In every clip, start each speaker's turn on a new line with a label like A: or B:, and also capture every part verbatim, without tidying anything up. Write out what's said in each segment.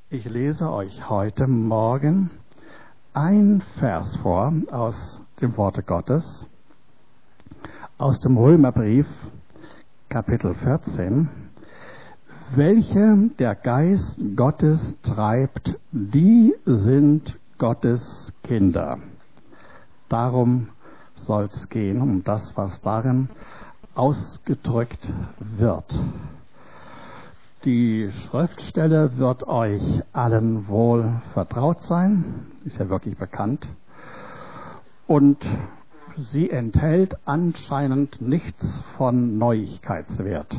A: Ich lese euch heute Morgen ein Vers vor aus dem Worte Gottes, aus dem Römerbrief, Kapitel vierzehn. Welche der Geist Gottes treibt, die sind Gottes Kinder. Darum soll es gehen, um das, was darin ausgedrückt wird. Die Schriftstelle wird euch allen wohl vertraut sein, ist ja wirklich bekannt. Und sie enthält anscheinend nichts von Neuigkeitswert.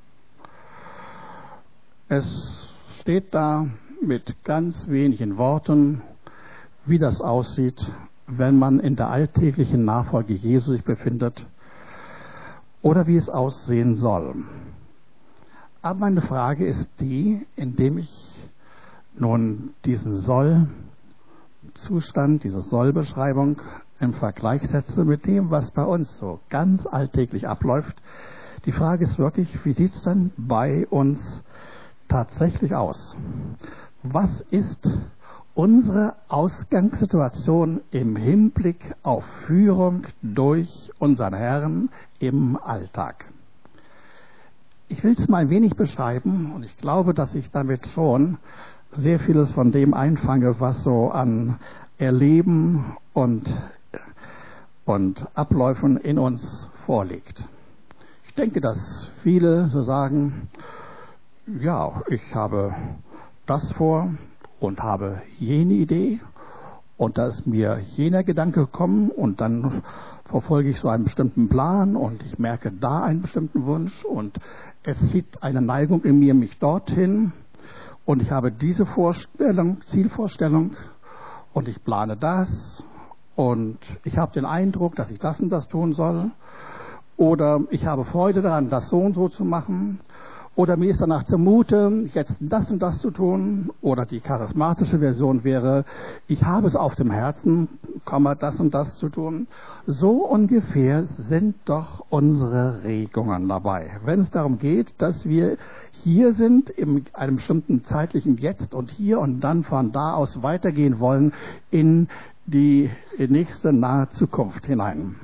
A: Es steht da mit ganz wenigen Worten, wie das aussieht, wenn man in der alltäglichen Nachfolge Jesu sich befindet oder wie es aussehen soll. Aber meine Frage ist die, indem ich nun diesen Soll-Zustand, diese Soll-Beschreibung im Vergleich setze mit dem, was bei uns so ganz alltäglich abläuft. Die Frage ist wirklich, wie sieht es dann bei uns tatsächlich aus? Was ist unsere Ausgangssituation im Hinblick auf Führung durch unseren Herrn im Alltag? Ich will es mal ein wenig beschreiben und ich glaube, dass ich damit schon sehr vieles von dem einfange, was so an Erleben und, und Abläufen in uns vorliegt. Ich denke, dass viele so sagen, ja, ich habe das vor und habe jene Idee und da ist mir jener Gedanke gekommen und dann verfolge ich so einen bestimmten Plan und ich merke da einen bestimmten Wunsch und es zieht eine Neigung in mir mich dorthin und ich habe diese Vorstellung, Zielvorstellung und ich plane das und ich habe den Eindruck, dass ich das und das tun soll oder ich habe Freude daran, das so und so zu machen. Oder mir ist danach zumute, jetzt das und das zu tun. Oder die charismatische Version wäre, ich habe es auf dem Herzen, Komma, das und das zu tun. So ungefähr sind doch unsere Regungen dabei. Wenn es darum geht, dass wir hier sind, in einem bestimmten zeitlichen Jetzt und hier und dann von da aus weitergehen wollen in die nächste nahe Zukunft hinein.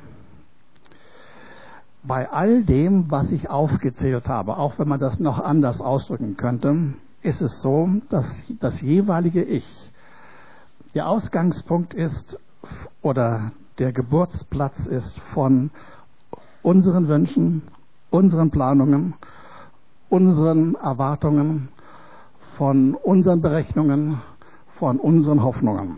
A: Bei all dem, was ich aufgezählt habe, auch wenn man das noch anders ausdrücken könnte, ist es so, dass das jeweilige Ich der Ausgangspunkt ist oder der Geburtsplatz ist von unseren Wünschen, unseren Planungen, unseren Erwartungen, von unseren Berechnungen, von unseren Hoffnungen.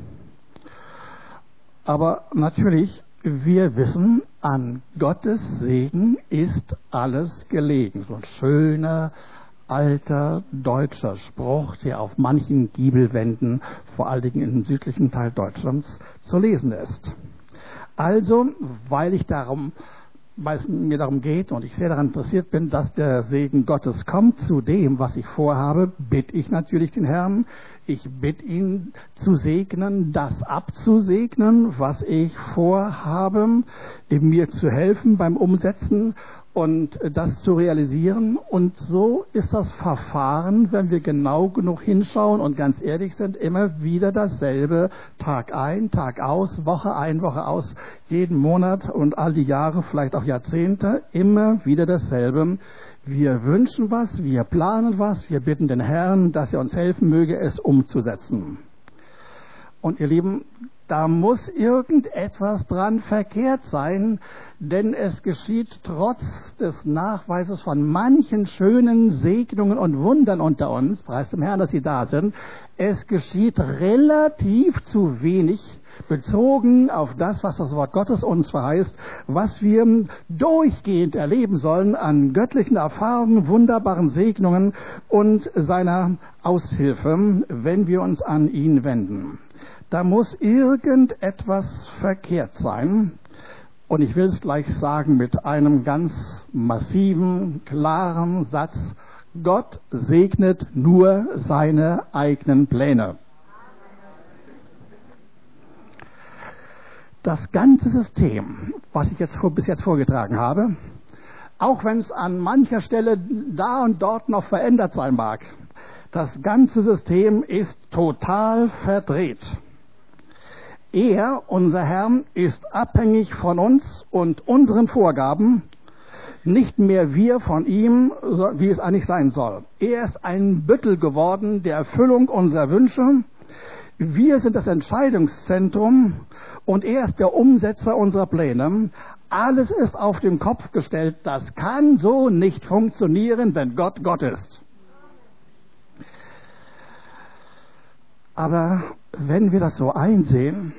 A: Aber natürlich, wir wissen, an Gottes Segen ist alles gelegen. So ein schöner, alter, deutscher Spruch, der auf manchen Giebelwänden, vor allen Dingen im südlichen Teil Deutschlands, zu lesen ist. Also, weil ich darum, weil es mir darum geht und ich sehr daran interessiert bin, dass der Segen Gottes kommt zu dem, was ich vorhabe, bitte ich natürlich den Herrn, ich bitte ihn zu segnen, das abzusegnen, was ich vorhabe, mir zu helfen beim Umsetzen und das zu realisieren. Und so ist das Verfahren, wenn wir genau genug hinschauen und ganz ehrlich sind, immer wieder dasselbe, Tag ein, Tag aus, Woche ein, Woche aus, jeden Monat und all die Jahre, vielleicht auch Jahrzehnte, immer wieder dasselbe. Wir wünschen was, wir planen was, wir bitten den Herrn, dass er uns helfen möge, es umzusetzen. Und ihr Lieben, da muss irgendetwas dran verkehrt sein, denn es geschieht trotz des Nachweises von manchen schönen Segnungen und Wundern unter uns, preis dem Herrn, dass sie da sind, es geschieht relativ zu wenig bezogen auf das, was das Wort Gottes uns verheißt, was wir durchgehend erleben sollen an göttlichen Erfahrungen, wunderbaren Segnungen und seiner Aushilfe, wenn wir uns an ihn wenden. Da muss irgendetwas verkehrt sein. Und ich will es gleich sagen mit einem ganz massiven, klaren Satz. Gott segnet nur seine eigenen Pläne. Das ganze System, was ich jetzt bis jetzt vorgetragen habe, auch wenn es an mancher Stelle da und dort noch verändert sein mag, Das ganze System ist total verdreht. Er, unser Herr, ist abhängig von uns und unseren Vorgaben, nicht mehr wir von ihm, wie es eigentlich sein soll. Er ist ein Büttel geworden der Erfüllung unserer Wünsche. Wir sind das Entscheidungszentrum und er ist der Umsetzer unserer Pläne. Alles ist auf den Kopf gestellt. Das kann so nicht funktionieren, wenn Gott Gott ist. Aber wenn wir das so einsehen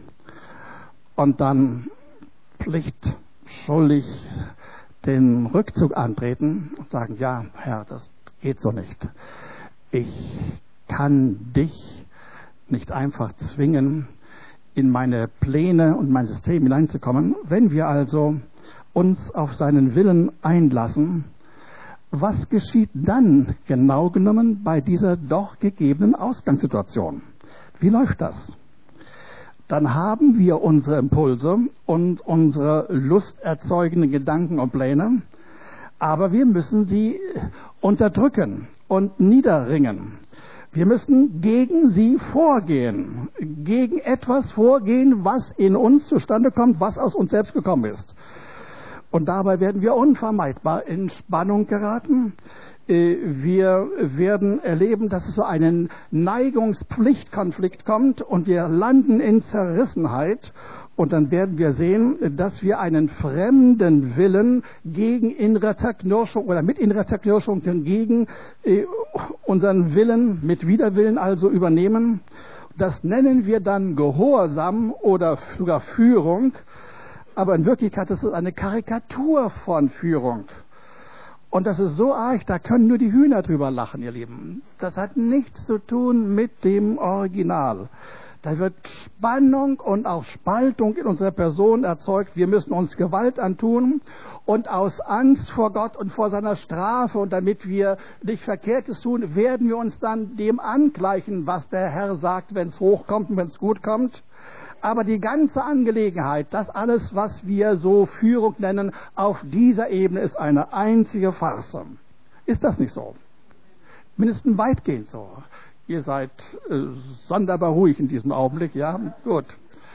A: und dann pflichtschuldig den Rückzug antreten und sagen, ja, Herr, das geht so nicht. Ich kann dich nicht einfach zwingen, in meine Pläne und mein System hineinzukommen. Wenn wir also uns auf seinen Willen einlassen, was geschieht dann genau genommen bei dieser doch gegebenen Ausgangssituation? Wie läuft das? Dann haben wir unsere Impulse und unsere lusterzeugenden Gedanken und Pläne, aber wir müssen sie unterdrücken und niederringen. Wir müssen gegen sie vorgehen, gegen etwas vorgehen, was in uns zustande kommt, was aus uns selbst gekommen ist. Und dabei werden wir unvermeidbar in Spannung geraten. Wir werden erleben, dass es so einen Neigungspflichtkonflikt kommt und wir landen in Zerrissenheit. Und dann werden wir sehen, dass wir einen fremden Willen gegen innere Zerknirschung oder mit innerer Zerknirschung gegen unseren Willen, mit Widerwillen also übernehmen. Das nennen wir dann Gehorsam oder sogar Führung. Aber in Wirklichkeit ist es eine Karikatur von Führung. Und das ist so arg, da können nur die Hühner drüber lachen, ihr Lieben. Das hat nichts zu tun mit dem Original. Da wird Spannung und auch Spaltung in unserer Person erzeugt. Wir müssen uns Gewalt antun. Und aus Angst vor Gott und vor seiner Strafe und damit wir nicht Verkehrtes tun, werden wir uns dann dem angleichen, was der Herr sagt, wenn es hochkommt und wenn es gut kommt. Aber die ganze Angelegenheit, das alles, was wir so Führung nennen, auf dieser Ebene ist eine einzige Farce. Ist das nicht so? Mindestens weitgehend so. Ihr seid äh, sonderbar ruhig in diesem Augenblick, ja? Gut.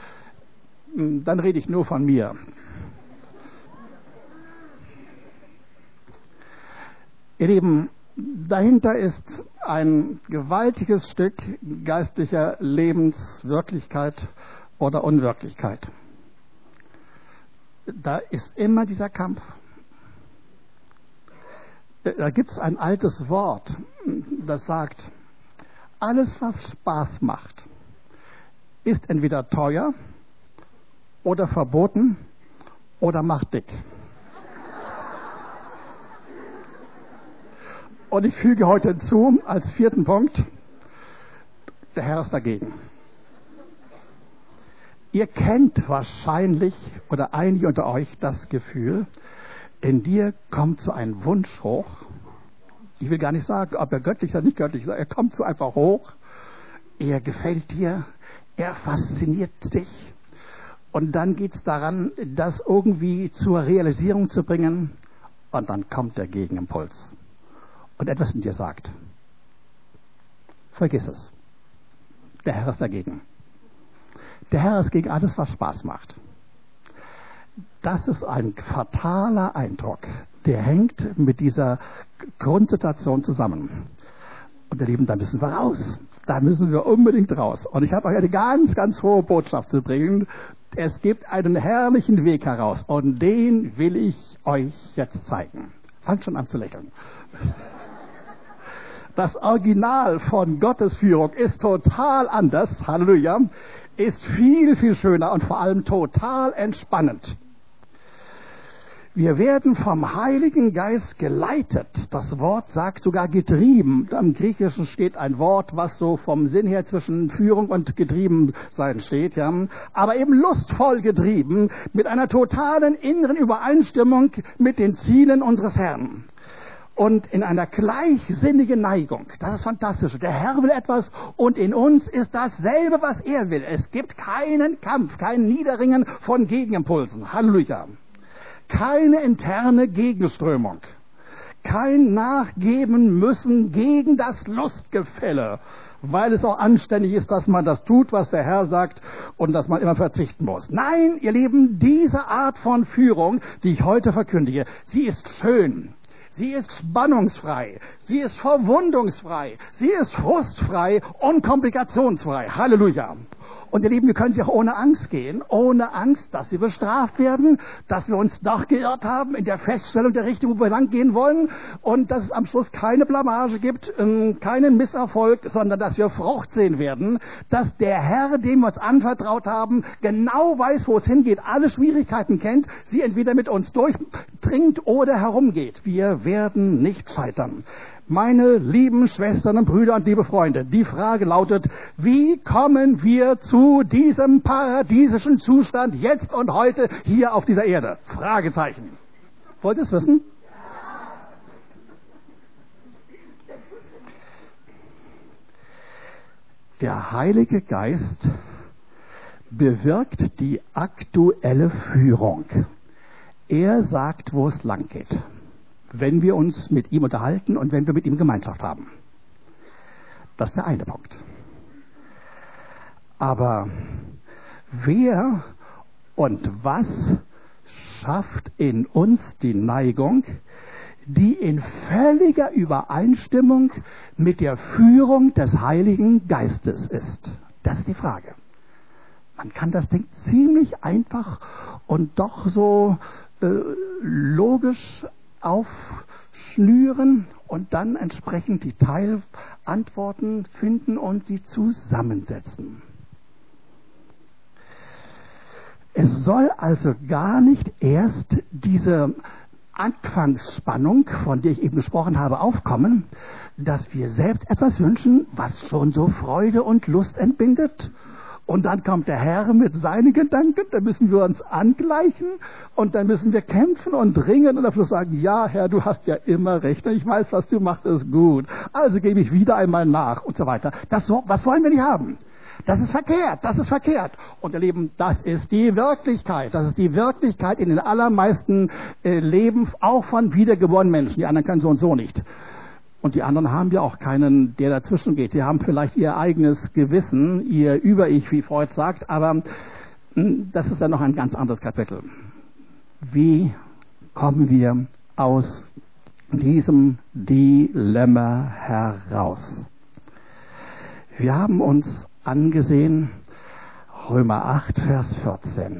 A: Dann rede ich nur von mir. Ihr Lieben, dahinter ist ein gewaltiges Stück geistlicher Lebenswirklichkeit oder Unwirklichkeit. Da ist immer dieser Kampf. Da gibt es ein altes Wort, das sagt, alles was Spaß macht, ist entweder teuer oder verboten oder macht dick. Und ich füge heute hinzu, als vierten Punkt, der Herr ist dagegen. Ihr kennt wahrscheinlich, oder einige unter euch, das Gefühl, in dir kommt so ein Wunsch hoch. Ich will gar nicht sagen, ob er göttlich oder nicht göttlich ist. Er kommt so einfach hoch. Er gefällt dir. Er fasziniert dich. Und dann geht es daran, das irgendwie zur Realisierung zu bringen. Und dann kommt der Gegenimpuls. Und etwas in dir sagt, vergiss es. Der Herr ist dagegen. Der Herr ist gegen alles, was Spaß macht. Das ist ein fataler Eindruck. Der hängt mit dieser Grundsituation zusammen. Und ihr Lieben, da müssen wir raus. Da müssen wir unbedingt raus. Und ich habe euch eine ganz, ganz hohe Botschaft zu bringen. Es gibt einen herrlichen Weg heraus. Und den will ich euch jetzt zeigen. Fangt schon an zu lächeln. Das Original von Gottes Führung ist total anders. Halleluja. Ist viel, viel schöner und vor allem total entspannend. Wir werden vom Heiligen Geist geleitet. Das Wort sagt sogar getrieben. Im Griechischen steht ein Wort, was so vom Sinn her zwischen Führung und Getriebensein steht. Ja. Aber eben lustvoll getrieben, mit einer totalen inneren Übereinstimmung mit den Zielen unseres Herrn. Und in einer gleichsinnigen Neigung. Das ist fantastisch. Der Herr will etwas und in uns ist dasselbe, was er will. Es gibt keinen Kampf, kein Niederringen von Gegenimpulsen. Halleluja. Keine interne Gegenströmung. kein Nachgeben müssen gegen das Lustgefälle, weil es auch anständig ist, dass man das tut, was der Herr sagt und dass man immer verzichten muss. Nein, ihr Lieben, diese Art von Führung, die ich heute verkündige, sie ist schön. Sie ist spannungsfrei, sie ist verwundungsfrei, sie ist frustfrei und komplikationsfrei. Halleluja. Und ihr Lieben, wir können sie auch ohne Angst gehen, ohne Angst, dass wir bestraft werden, dass wir uns doch geirrt haben in der Feststellung der Richtung, wo wir lang gehen wollen und dass es am Schluss keine Blamage gibt, keinen Misserfolg, sondern dass wir Frucht sehen werden, dass der Herr, dem wir uns anvertraut haben, genau weiß, wo es hingeht, alle Schwierigkeiten kennt, sie entweder mit uns durchdringt oder herumgeht. Wir werden nicht scheitern. Meine lieben Schwestern und Brüder und liebe Freunde, die Frage lautet, wie kommen wir zu diesem paradiesischen Zustand jetzt und heute hier auf dieser Erde? Fragezeichen. Wollt ihr es wissen? Der Heilige Geist bewirkt die aktuelle Führung. Er sagt, wo es lang geht, wenn wir uns mit ihm unterhalten und wenn wir mit ihm Gemeinschaft haben. Das ist der eine Punkt. Aber wer und was schafft in uns die Neigung, die in völliger Übereinstimmung mit der Führung des Heiligen Geistes ist? Das ist die Frage. Man kann das Ding ziemlich einfach und doch so äh, logisch aufschnüren und dann entsprechend die Teilantworten finden und sie zusammensetzen. Es soll also gar nicht erst diese Anfangsspannung, von der ich eben gesprochen habe, aufkommen, dass wir selbst etwas wünschen, was schon so Freude und Lust entbindet. Und dann kommt der Herr mit seinen Gedanken, da müssen wir uns angleichen und dann müssen wir kämpfen und ringen und dafür sagen, ja Herr, du hast ja immer recht, ich weiß, was du machst, ist gut, also gebe ich wieder einmal nach und so weiter. Das, was wollen wir nicht haben? Das ist verkehrt, das ist verkehrt. Und ihr Lieben, das ist die Wirklichkeit, das ist die Wirklichkeit in den allermeisten äh, Leben, auch von wiedergeborenen Menschen, die anderen können so und so nicht. Und die anderen haben ja auch keinen, der dazwischen geht. Sie haben vielleicht ihr eigenes Gewissen, ihr Über-Ich, wie Freud sagt, aber das ist ja noch ein ganz anderes Kapitel. Wie kommen wir aus diesem Dilemma heraus? Wir haben uns angesehen, Römer acht, Vers vierzehn.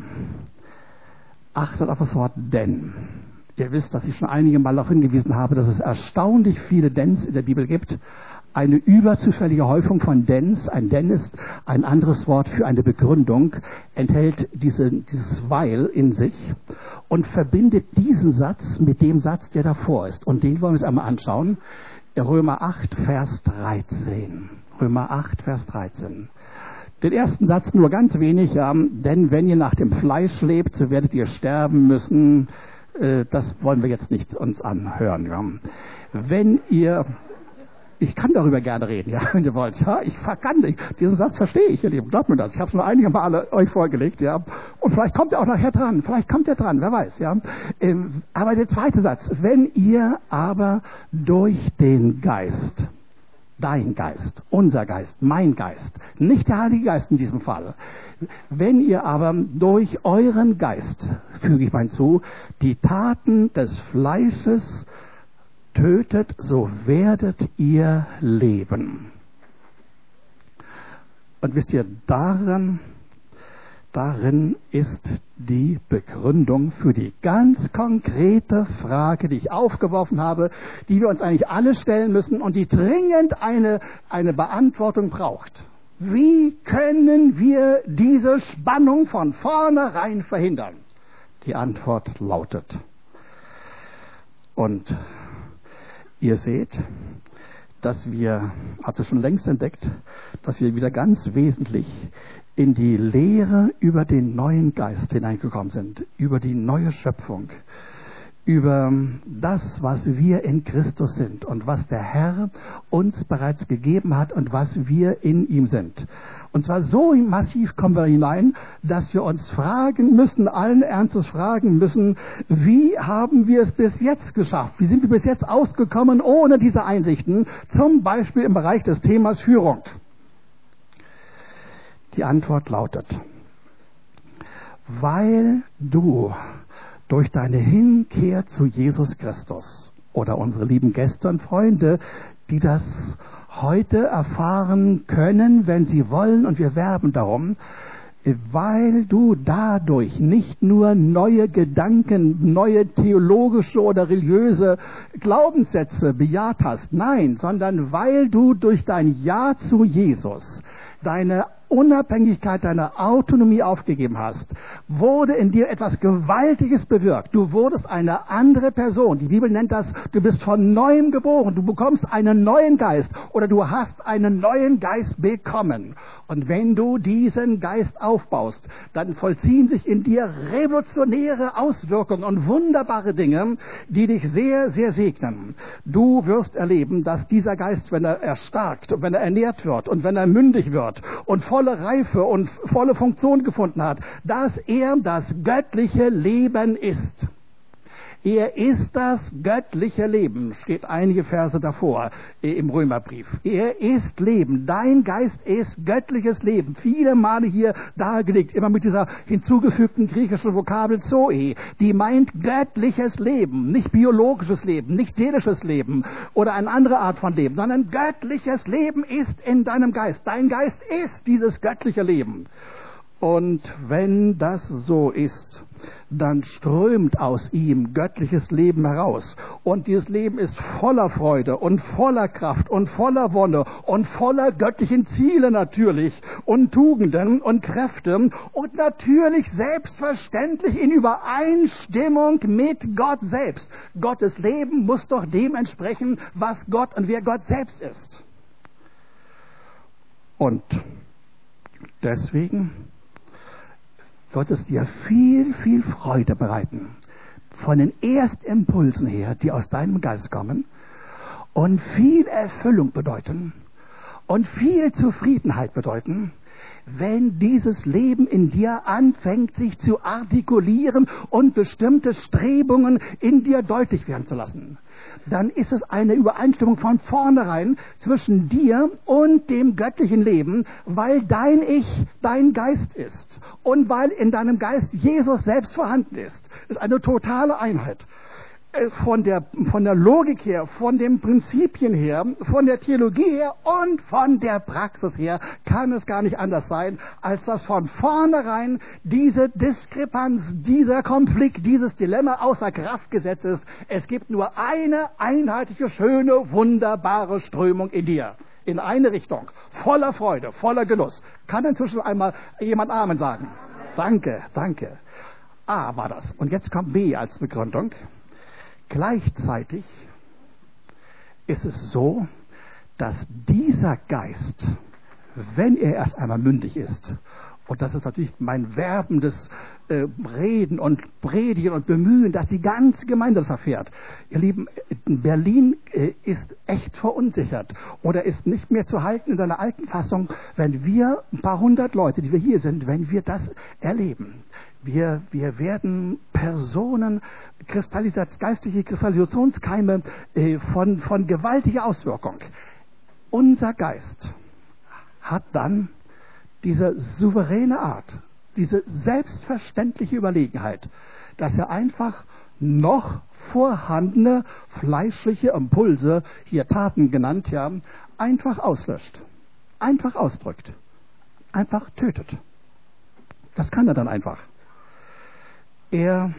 A: Achtet auf das Wort denn. Ihr wisst, dass ich schon einige Mal darauf hingewiesen habe, dass es erstaunlich viele Dens in der Bibel gibt. Eine überzufällige Häufung von Dens, ein denn ist ein anderes Wort für eine Begründung, enthält diese, dieses weil in sich und verbindet diesen Satz mit dem Satz, der davor ist. Und den wollen wir uns einmal anschauen. Römer acht, Vers dreizehn. Römer acht, Vers dreizehn. Den ersten Satz nur ganz wenig, ja, denn wenn ihr nach dem Fleisch lebt, so werdet ihr sterben müssen. Das wollen wir jetzt nicht uns anhören. Ja. Wenn ihr, ich kann darüber gerne reden, ja, wenn ihr wollt. Ja, ich kann nicht. Diesen Satz verstehe ich, ihr Lieben. Glaubt mir das. Ich habe es nur einige Male euch vorgelegt, ja. Und vielleicht kommt er auch nachher dran. Vielleicht kommt er dran. Wer weiß, ja. Aber der zweite Satz: Wenn ihr aber durch den Geist, dein Geist, unser Geist, mein Geist, nicht der Heilige Geist in diesem Fall. Wenn ihr aber durch euren Geist, füge ich mal zu, die Taten des Fleisches tötet, so werdet ihr leben. Und wisst ihr, darin, darin ist die Begründung für die ganz konkrete Frage, die ich aufgeworfen habe, die wir uns eigentlich alle stellen müssen und die dringend eine, eine Beantwortung braucht. Wie können wir diese Spannung von vornherein verhindern? Die Antwort lautet, und ihr seht, dass wir, habt ihr schon längst entdeckt, dass wir wieder ganz wesentlich in die Lehre über den neuen Geist hineingekommen sind, über die neue Schöpfung, über das, was wir in Christus sind und was der Herr uns bereits gegeben hat und was wir in ihm sind. Und zwar so massiv kommen wir hinein, dass wir uns fragen müssen, allen Ernstes fragen müssen, wie haben wir es bis jetzt geschafft? Wie sind wir bis jetzt ausgekommen ohne diese Einsichten? Zum Beispiel im Bereich des Themas Führung. Die Antwort lautet, weil du durch deine Hinkehr zu Jesus Christus oder unsere lieben Gäste und Freunde, die das heute erfahren können, wenn sie wollen, und wir werben darum, weil du dadurch nicht nur neue Gedanken, neue theologische oder religiöse Glaubenssätze bejaht hast, nein, sondern weil du durch dein Ja zu Jesus deine Unabhängigkeit, deine Autonomie aufgegeben hast, wurde in dir etwas Gewaltiges bewirkt. Du wurdest eine andere Person. Die Bibel nennt das, du bist von Neuem geboren. Du bekommst einen neuen Geist oder du hast einen neuen Geist bekommen. Und wenn du diesen Geist aufbaust, dann vollziehen sich in dir revolutionäre Auswirkungen und wunderbare Dinge, die dich sehr, sehr segnen. Du wirst erleben, dass dieser Geist, wenn er erstarkt und wenn er ernährt wird und wenn er mündig wird und volle Reife und volle Funktion gefunden hat, dass er das göttliche Leben ist. Er ist das göttliche Leben, steht einige Verse davor im Römerbrief. Er ist Leben, dein Geist ist göttliches Leben. Viele Male hier dargelegt, immer mit dieser hinzugefügten griechischen Vokabel Zoe, die meint göttliches Leben, nicht biologisches Leben, nicht seelisches Leben oder eine andere Art von Leben, sondern göttliches Leben ist in deinem Geist. Dein Geist ist dieses göttliche Leben. Und wenn das so ist, dann strömt aus ihm göttliches Leben heraus. Und dieses Leben ist voller Freude und voller Kraft und voller Wonne und voller göttlichen Ziele natürlich und Tugenden und Kräfte und natürlich selbstverständlich in Übereinstimmung mit Gott selbst. Gottes Leben muss doch dem entsprechen, was Gott und wer Gott selbst ist. Und deswegen wird es dir viel, viel Freude bereiten, von den Erstimpulsen her, die aus deinem Geist kommen, und viel Erfüllung bedeuten und viel Zufriedenheit bedeuten, wenn dieses Leben in dir anfängt, sich zu artikulieren und bestimmte Strebungen in dir deutlich werden zu lassen. Dann ist es eine Übereinstimmung von vornherein zwischen dir und dem göttlichen Leben, weil dein Ich dein Geist ist und weil in deinem Geist Jesus selbst vorhanden ist. Es ist eine totale Einheit. Von der, von der Logik her, von den Prinzipien her, von der Theologie her und von der Praxis her kann es gar nicht anders sein, als dass von vornherein diese Diskrepanz, dieser Konflikt, dieses Dilemma außer Kraft gesetzt ist. Es gibt nur eine einheitliche, schöne, wunderbare Strömung in dir. In eine Richtung. Voller Freude, voller Genuss. Kann inzwischen einmal jemand Amen sagen? Danke, danke. A war das. Und jetzt kommt B als Begründung. Gleichzeitig ist es so, dass dieser Geist, wenn er erst einmal mündig ist, und das ist natürlich mein werbendes äh, Reden und Predigen und Bemühen, dass die ganze Gemeinde das erfährt. Ihr Lieben, Berlin äh, ist echt verunsichert oder ist nicht mehr zu halten in seiner alten Fassung, wenn wir, ein paar hundert Leute, die wir hier sind, wenn wir das erleben. Wir, wir werden Personen, Kristallisat, geistige Kristallisationskeime äh, von, von gewaltiger Auswirkung. Unser Geist hat dann diese souveräne Art, diese selbstverständliche Überlegenheit, dass er einfach noch vorhandene fleischliche Impulse, hier Taten genannt, ja, einfach auslöscht, einfach ausdrückt, einfach tötet. Das kann er dann einfach. Er,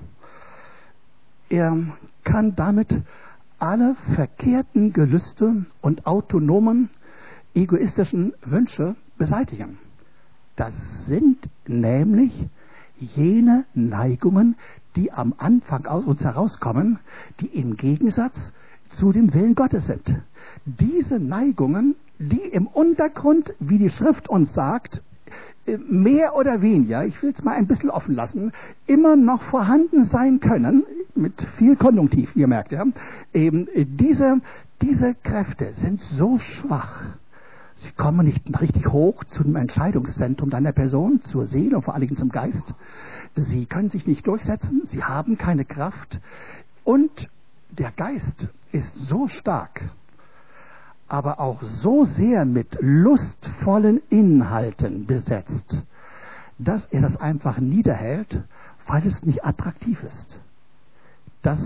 A: er kann damit alle verkehrten Gelüste und autonomen, egoistischen Wünsche beseitigen. Das sind nämlich jene Neigungen, die am Anfang aus uns herauskommen, die im Gegensatz zu dem Willen Gottes sind. Diese Neigungen, die im Untergrund, wie die Schrift uns sagt, mehr oder weniger, ich will es mal ein bisschen offen lassen, immer noch vorhanden sein können, mit viel Konjunktiv, ihr merkt ja, eben diese, diese Kräfte sind so schwach, Sie kommen nicht richtig hoch zum Entscheidungszentrum deiner Person, zur Seele und vor allen Dingen zum Geist. Sie können sich nicht durchsetzen, sie haben keine Kraft. Und der Geist ist so stark, aber auch so sehr mit lustvollen Inhalten besetzt, dass er das einfach niederhält, weil es nicht attraktiv ist. Das,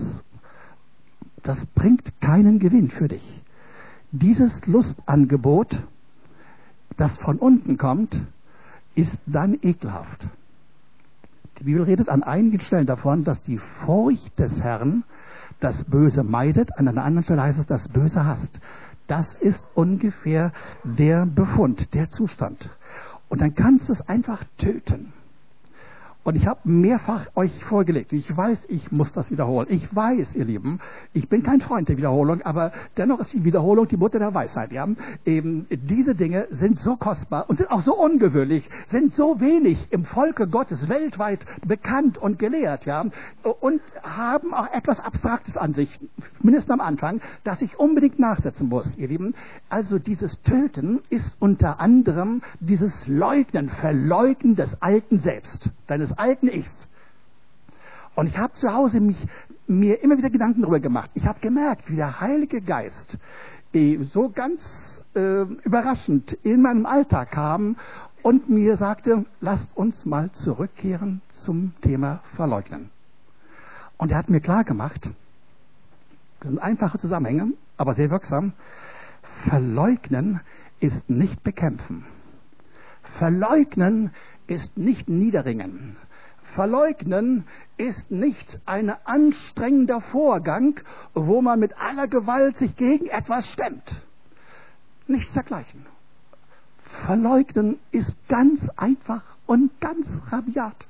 A: das bringt keinen Gewinn für dich. Dieses Lustangebot, das von unten kommt, ist dann ekelhaft. Die Bibel redet an einigen Stellen davon, dass die Furcht des Herrn das Böse meidet. An einer anderen Stelle heißt es, das Böse hasst. Das ist ungefähr der Befund, der Zustand. Und dann kannst du es einfach töten. Und ich habe mehrfach euch vorgelegt. Ich weiß, ich muss das wiederholen. Ich weiß, ihr Lieben, ich bin kein Freund der Wiederholung, aber dennoch ist die Wiederholung die Mutter der Weisheit. Ja? Eben, diese Dinge sind so kostbar und sind auch so ungewöhnlich, sind so wenig im Volke Gottes weltweit bekannt und gelehrt, ja? Und haben auch etwas Abstraktes an sich, mindestens am Anfang, das ich unbedingt nachsetzen muss, ihr Lieben. Also dieses Töten ist unter anderem dieses Leugnen, Verleugnen des alten Selbst, deines alten Ichs. Und ich habe zu Hause mich, mir immer wieder Gedanken darüber gemacht. Ich habe gemerkt, wie der Heilige Geist eh, so ganz äh, überraschend in meinem Alltag kam und mir sagte, lasst uns mal zurückkehren zum Thema Verleugnen. Und er hat mir klar gemacht, das sind einfache Zusammenhänge, aber sehr wirksam. Verleugnen ist nicht bekämpfen. Verleugnen ist nicht niederringen. Verleugnen ist nicht ein anstrengender Vorgang, wo man mit aller Gewalt sich gegen etwas stemmt. Nichts dergleichen. Verleugnen ist ganz einfach und ganz rabiat.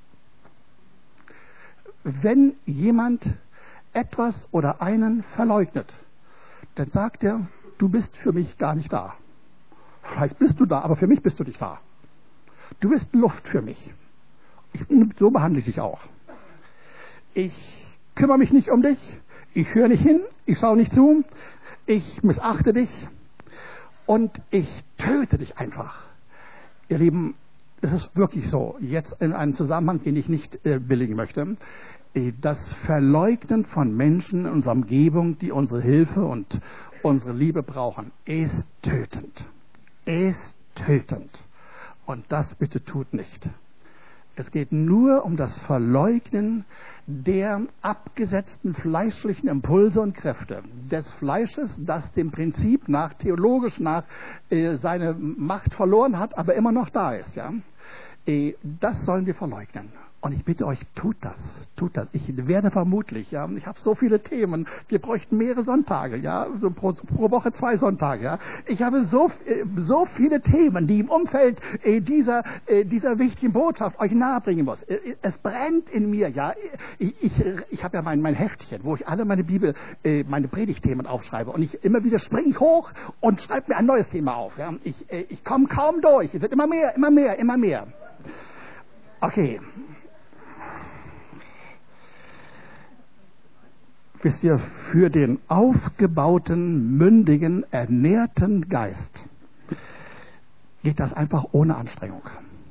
A: Wenn jemand etwas oder einen verleugnet, dann sagt er, du bist für mich gar nicht da. Vielleicht bist du da, aber für mich bist du nicht da. Du bist Luft für mich. Ich, so behandle ich dich auch. Ich kümmere mich nicht um dich. Ich höre nicht hin. Ich schaue nicht zu. Ich missachte dich. Und ich töte dich einfach. Ihr Lieben, es ist wirklich so. Jetzt in einem Zusammenhang, den ich nicht äh, billigen möchte. Das Verleugnen von Menschen in unserer Umgebung, die unsere Hilfe und unsere Liebe brauchen, ist tötend. Ist tötend. Und das bitte tut nicht. Es geht nur um das Verleugnen der abgesetzten fleischlichen Impulse und Kräfte. Des Fleisches, das dem Prinzip nach, theologisch nach, äh, seine Macht verloren hat, aber immer noch da ist. Ja? Äh, das sollen wir verleugnen. Und ich bitte euch, tut das, tut das. Ich werde vermutlich, ja, ich habe so viele Themen, wir bräuchten mehrere Sonntage, ja, so pro, pro Woche zwei Sonntage, ja. Ich habe so, so viele Themen, die im Umfeld äh, dieser, äh, dieser wichtigen Botschaft euch nahebringen muss. Äh, es brennt in mir, ja. Ich, ich, ich habe ja mein, mein Heftchen, wo ich alle meine Bibel, äh, meine Predigtthemen aufschreibe. Und ich immer wieder springe ich hoch und schreibe mir ein neues Thema auf, ja. Ich, äh, ich komme kaum durch, es wird immer mehr, immer mehr, immer mehr. Okay. Wisst ihr, für den aufgebauten, mündigen, ernährten Geist geht das einfach ohne Anstrengung.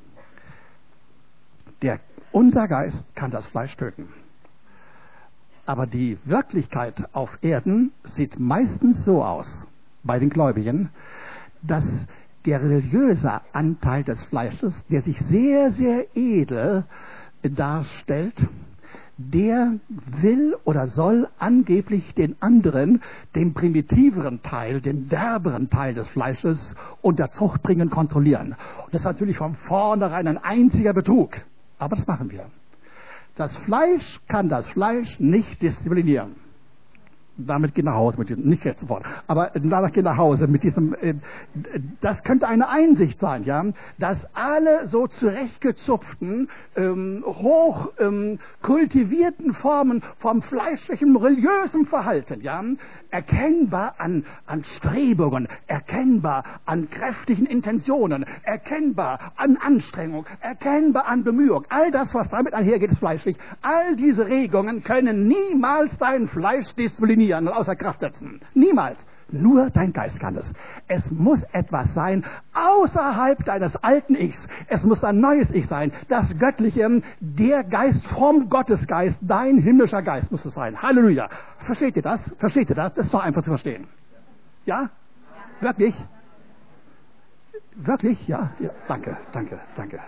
A: Der, unser Geist kann das Fleisch töten. Aber die Wirklichkeit auf Erden sieht meistens so aus, bei den Gläubigen, dass der religiöse Anteil des Fleisches, der sich sehr, sehr edel darstellt, der will oder soll angeblich den anderen, den primitiveren Teil, den derberen Teil des Fleisches unter Zucht bringen, kontrollieren. Und das ist natürlich von vornherein ein einziger Betrug. Aber das machen wir. Das Fleisch kann das Fleisch nicht disziplinieren. Damit geh nach Hause mit diesem, nicht jetzt sofort, aber danach geh nach Hause mit diesem, äh, das könnte eine Einsicht sein, ja, dass alle so zurechtgezupften, ähm, hoch ähm, kultivierten Formen vom fleischlichen, religiösen Verhalten, ja, erkennbar an, an Strebungen, erkennbar an kräftigen Intentionen, erkennbar an Anstrengung, erkennbar an Bemühung, all das, was damit einhergeht, ist fleischlich. All diese Regungen können niemals dein Fleisch disziplinieren und außer Kraft setzen. Niemals. Nur dein Geist kann es. Es muss etwas sein außerhalb deines alten Ichs. Es muss ein neues Ich sein. Das Göttliche, der Geist vom Gottesgeist, dein himmlischer Geist muss es sein. Halleluja. Versteht ihr das? Versteht ihr das? Das ist doch einfach zu verstehen. Ja? Wirklich? Wirklich? Ja? Ja. Danke, danke, danke.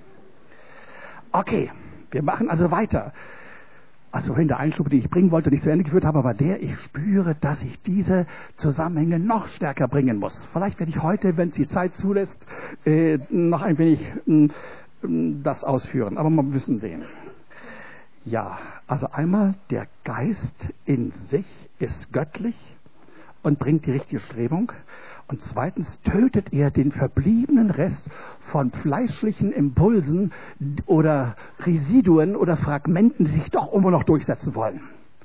A: Okay, wir machen also weiter. Also in der Einschub, die ich bringen wollte, nicht zu Ende geführt habe, aber der, ich spüre, dass ich diese Zusammenhänge noch stärker bringen muss. Vielleicht werde ich heute, wenn es die Zeit zulässt, äh, noch ein wenig äh, das ausführen, aber wir müssen sehen. Ja, also einmal, der Geist in sich ist göttlich und bringt die richtige Strebung. Und zweitens tötet er den verbliebenen Rest von fleischlichen Impulsen oder Residuen oder Fragmenten, die sich doch immer noch durchsetzen wollen.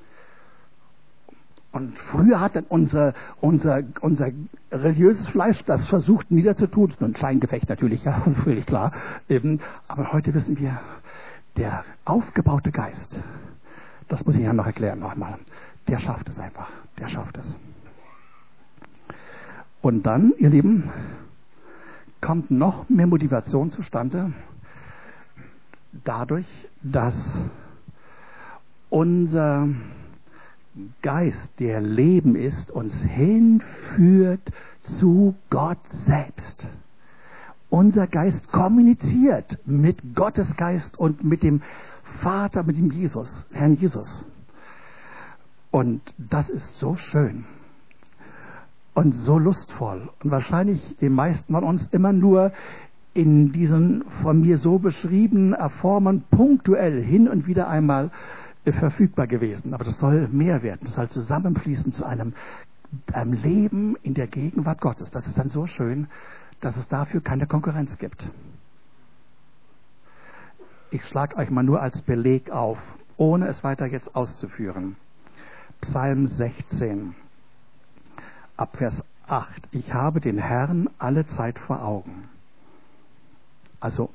A: Und früher hat dann unser, unser, unser religiöses Fleisch das versucht niederzutun. Ein Scheingefecht natürlich, ja, völlig klar. Aber heute wissen wir, der aufgebaute Geist, das muss ich ja noch erklären nochmal, der schafft es einfach, der schafft es. Und dann, ihr Lieben, kommt noch mehr Motivation zustande, dadurch, dass unser Geist, der Leben ist, uns hinführt zu Gott selbst. Unser Geist kommuniziert mit Gottes Geist und mit dem Vater, mit dem Jesus, Herrn Jesus. Und das ist so schön. Und so lustvoll. Und wahrscheinlich den meisten von uns immer nur in diesen von mir so beschriebenen Formen punktuell hin und wieder einmal äh, verfügbar gewesen. Aber das soll mehr werden. Das soll zusammenfließen zu einem, einem Leben in der Gegenwart Gottes. Das ist dann so schön, dass es dafür keine Konkurrenz gibt. Ich schlage euch mal nur als Beleg auf, ohne es weiter jetzt auszuführen. Psalm sechzehn. Ab Vers acht. Ich habe den Herrn alle Zeit vor Augen. Also,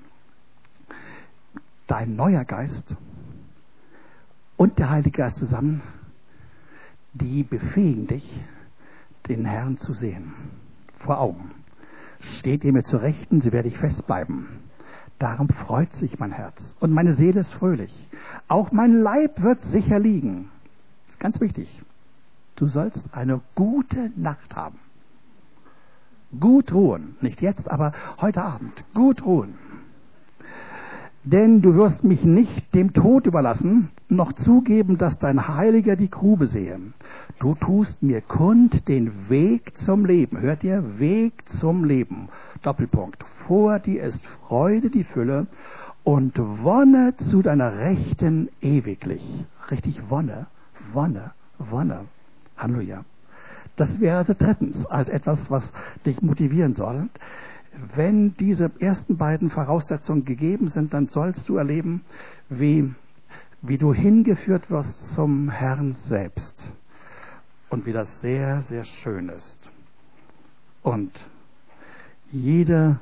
A: dein neuer Geist und der Heilige Geist zusammen, die befähigen dich, den Herrn zu sehen. Vor Augen. Steht ihr mir zur Rechten, so werde ich festbleiben. Darum freut sich mein Herz und meine Seele ist fröhlich. Auch mein Leib wird sicher liegen. Das ist ganz wichtig. Du sollst eine gute Nacht haben. Gut ruhen. Nicht jetzt, aber heute Abend. Gut ruhen. Denn du wirst mich nicht dem Tod überlassen, noch zugeben, dass dein Heiliger die Grube sehe. Du tust mir kund den Weg zum Leben. Hört ihr? Weg zum Leben. Doppelpunkt. Vor dir ist Freude die Fülle und Wonne zu deiner Rechten ewiglich. Richtig Wonne. Wonne. Wonne. Halleluja. Das wäre also drittens, als etwas, was dich motivieren soll. Wenn diese ersten beiden Voraussetzungen gegeben sind, dann sollst du erleben, wie, wie du hingeführt wirst zum Herrn selbst. Und wie das sehr, sehr schön ist. Und jede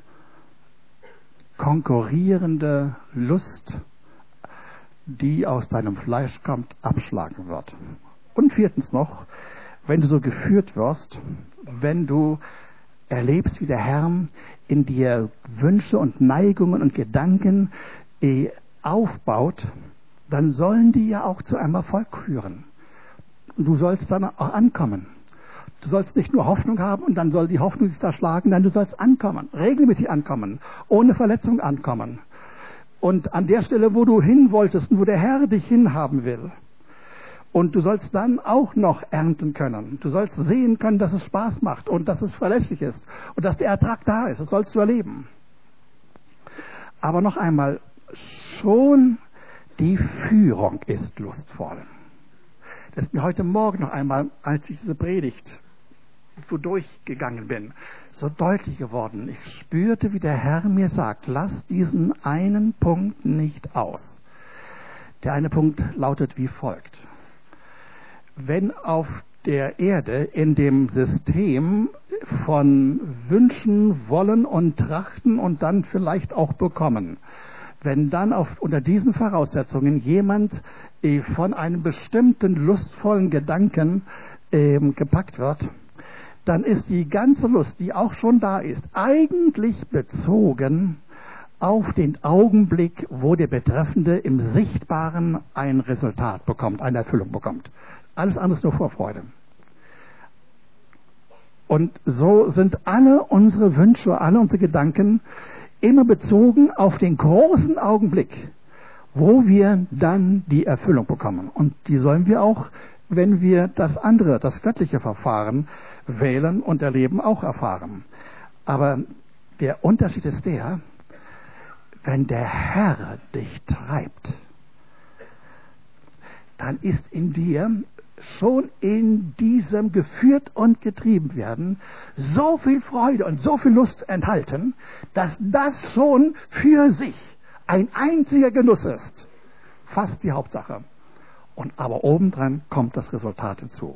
A: konkurrierende Lust, die aus deinem Fleisch kommt, abschlagen wird. Und viertens noch, wenn du so geführt wirst, wenn du erlebst, wie der Herr in dir Wünsche und Neigungen und Gedanken eh, aufbaut, dann sollen die ja auch zu einem Erfolg führen. Und du sollst dann auch ankommen. Du sollst nicht nur Hoffnung haben und dann soll die Hoffnung sich da schlagen, nein, du sollst ankommen, regelmäßig ankommen, ohne Verletzung ankommen. Und an der Stelle, wo du hin wolltest und wo der Herr dich hinhaben will, und du sollst dann auch noch ernten können. Du sollst sehen können, dass es Spaß macht und dass es verlässlich ist und dass der Ertrag da ist. Das sollst du erleben. Aber noch einmal, schon die Führung ist lustvoll. Das ist mir heute Morgen noch einmal, als ich diese Predigt so durchgegangen bin, so deutlich geworden. Ich spürte, wie der Herr mir sagt, lass diesen einen Punkt nicht aus. Der eine Punkt lautet wie folgt. Wenn auf der Erde in dem System von Wünschen, Wollen und Trachten und dann vielleicht auch bekommen, wenn dann auf, unter diesen Voraussetzungen jemand äh, von einem bestimmten lustvollen Gedanken äh, gepackt wird, dann ist die ganze Lust, die auch schon da ist, eigentlich bezogen auf den Augenblick, wo der Betreffende im Sichtbaren ein Resultat bekommt, eine Erfüllung bekommt. Alles andere ist nur Vorfreude. Und so sind alle unsere Wünsche, alle unsere Gedanken immer bezogen auf den großen Augenblick, wo wir dann die Erfüllung bekommen. Und die sollen wir auch, wenn wir das andere, das göttliche Verfahren wählen und erleben, auch erfahren. Aber der Unterschied ist der, wenn der Herr dich treibt, dann ist in dir schon in diesem geführt und getrieben werden so viel Freude und so viel Lust enthalten, dass das schon für sich ein einziger Genuss ist. Fast die Hauptsache. Und aber obendran kommt das Resultat hinzu.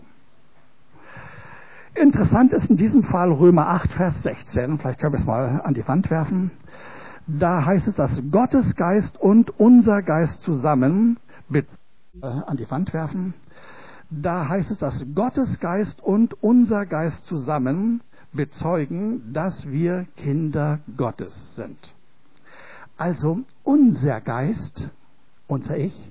A: Interessant ist in diesem Fall Römer acht, Vers sechzehn. Vielleicht können wir es mal an die Wand werfen. Da heißt es, dass Gottes Geist und unser Geist zusammen be- äh, an die Wand werfen. Da heißt es, dass Gottes Geist und unser Geist zusammen bezeugen, dass wir Kinder Gottes sind. Also unser Geist, unser Ich,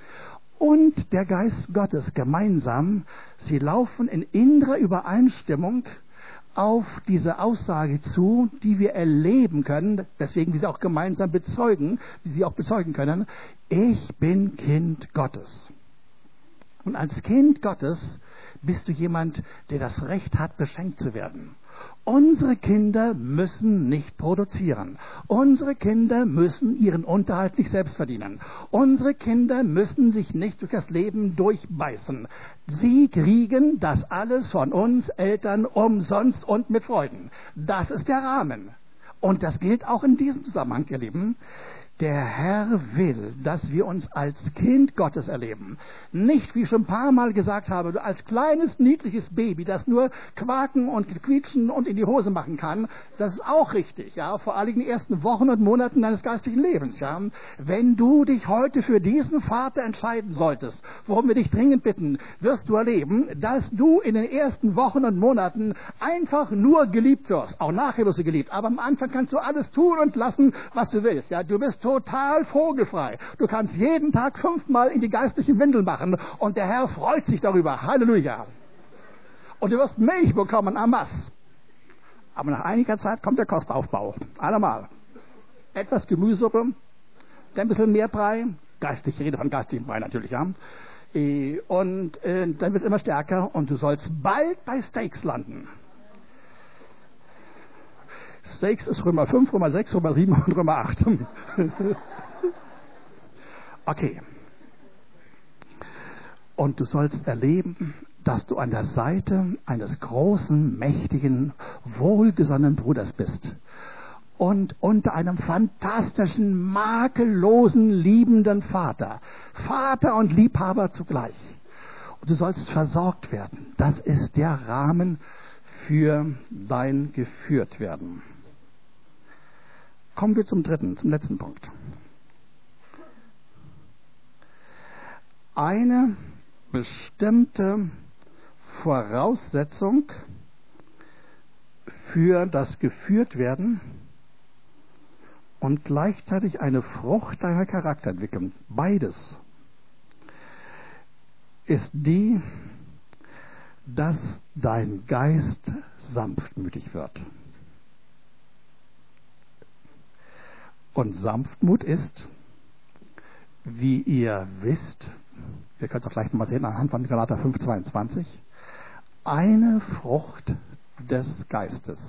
A: und der Geist Gottes gemeinsam, sie laufen in innerer Übereinstimmung auf diese Aussage zu, die wir erleben können, deswegen wir sie auch gemeinsam bezeugen, wie sie auch bezeugen können, ich bin Kind Gottes. Und als Kind Gottes bist du jemand, der das Recht hat, beschenkt zu werden. Unsere Kinder müssen nicht produzieren. Unsere Kinder müssen ihren Unterhalt nicht selbst verdienen. Unsere Kinder müssen sich nicht durch das Leben durchbeißen. Sie kriegen das alles von uns Eltern umsonst und mit Freuden. Das ist der Rahmen. Und das gilt auch in diesem Zusammenhang, ihr Lieben. Der Herr will, dass wir uns als Kind Gottes erleben. Nicht, wie ich schon ein paar Mal gesagt habe, als kleines, niedliches Baby, das nur quaken und quietschen und in die Hose machen kann. Das ist auch richtig, ja, vor allem in den ersten Wochen und Monaten deines geistlichen Lebens, ja. Wenn du dich heute für diesen Vater entscheiden solltest, worum wir dich dringend bitten, wirst du erleben, dass du in den ersten Wochen und Monaten einfach nur geliebt wirst. Auch nachher wirst du geliebt. Aber am Anfang kannst du alles tun und lassen, was du willst, ja. Du bist total vogelfrei. Du kannst jeden Tag fünfmal in die geistlichen Windeln machen und der Herr freut sich darüber. Halleluja. Und du wirst Milch bekommen en masse. Aber nach einiger Zeit kommt der Kostaufbau. Allemal. Etwas Gemüsesuppe, dann ein bisschen mehr Brei. Geistlich, ich rede von geistigem Brei natürlich, ja. Und äh, dann wird es immer stärker und du sollst bald bei Steaks landen. Steaks ist Römer fünf, Römer sechs, Römer sieben und Römer acht. Okay. Und du sollst erleben, dass du an der Seite eines großen, mächtigen, wohlgesonnenen Bruders bist. Und unter einem fantastischen, makellosen, liebenden Vater. Vater und Liebhaber zugleich. Und du sollst versorgt werden. Das ist der Rahmen für dein Geführtwerden. Kommen wir zum dritten, zum letzten Punkt. Eine bestimmte Voraussetzung für das Geführtwerden und gleichzeitig eine Frucht deiner Charakterentwicklung, beides, ist die, dass dein Geist sanftmütig wird. Und Sanftmut ist, wie ihr wisst, wir können es auch gleich mal sehen anhand von Galater fünf, zweiundzwanzig, eine Frucht des Geistes.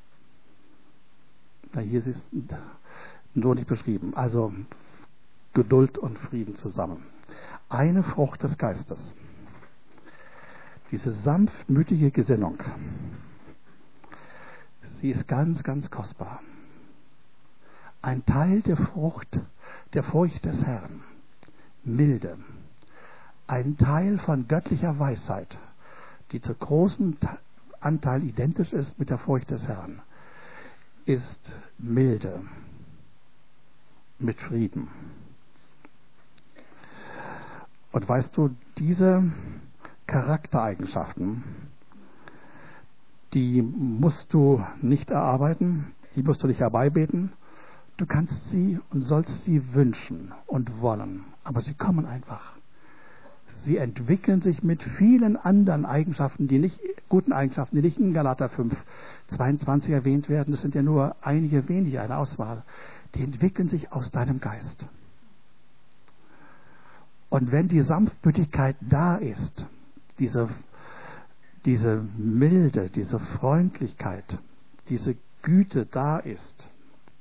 A: Na, hier ist es so nicht beschrieben. Also Geduld und Frieden zusammen. Eine Frucht des Geistes. Diese sanftmütige Gesinnung, sie ist ganz, ganz kostbar. Ein Teil der Frucht, der Furcht des Herrn, Milde, ein Teil von göttlicher Weisheit, die zu großem Anteil identisch ist mit der Furcht des Herrn, ist Milde mit Frieden. Und weißt du, diese Charaktereigenschaften, die musst du nicht erarbeiten, die musst du nicht herbeibeten. Du kannst sie und sollst sie wünschen und wollen, aber sie kommen einfach. Sie entwickeln sich mit vielen anderen Eigenschaften, die nicht, guten Eigenschaften, die nicht in Galater fünf, zweiundzwanzig erwähnt werden. Das sind ja nur einige wenige, eine Auswahl. Die entwickeln sich aus deinem Geist. Und wenn die Sanftmütigkeit da ist, diese, diese Milde, diese Freundlichkeit, diese Güte da ist,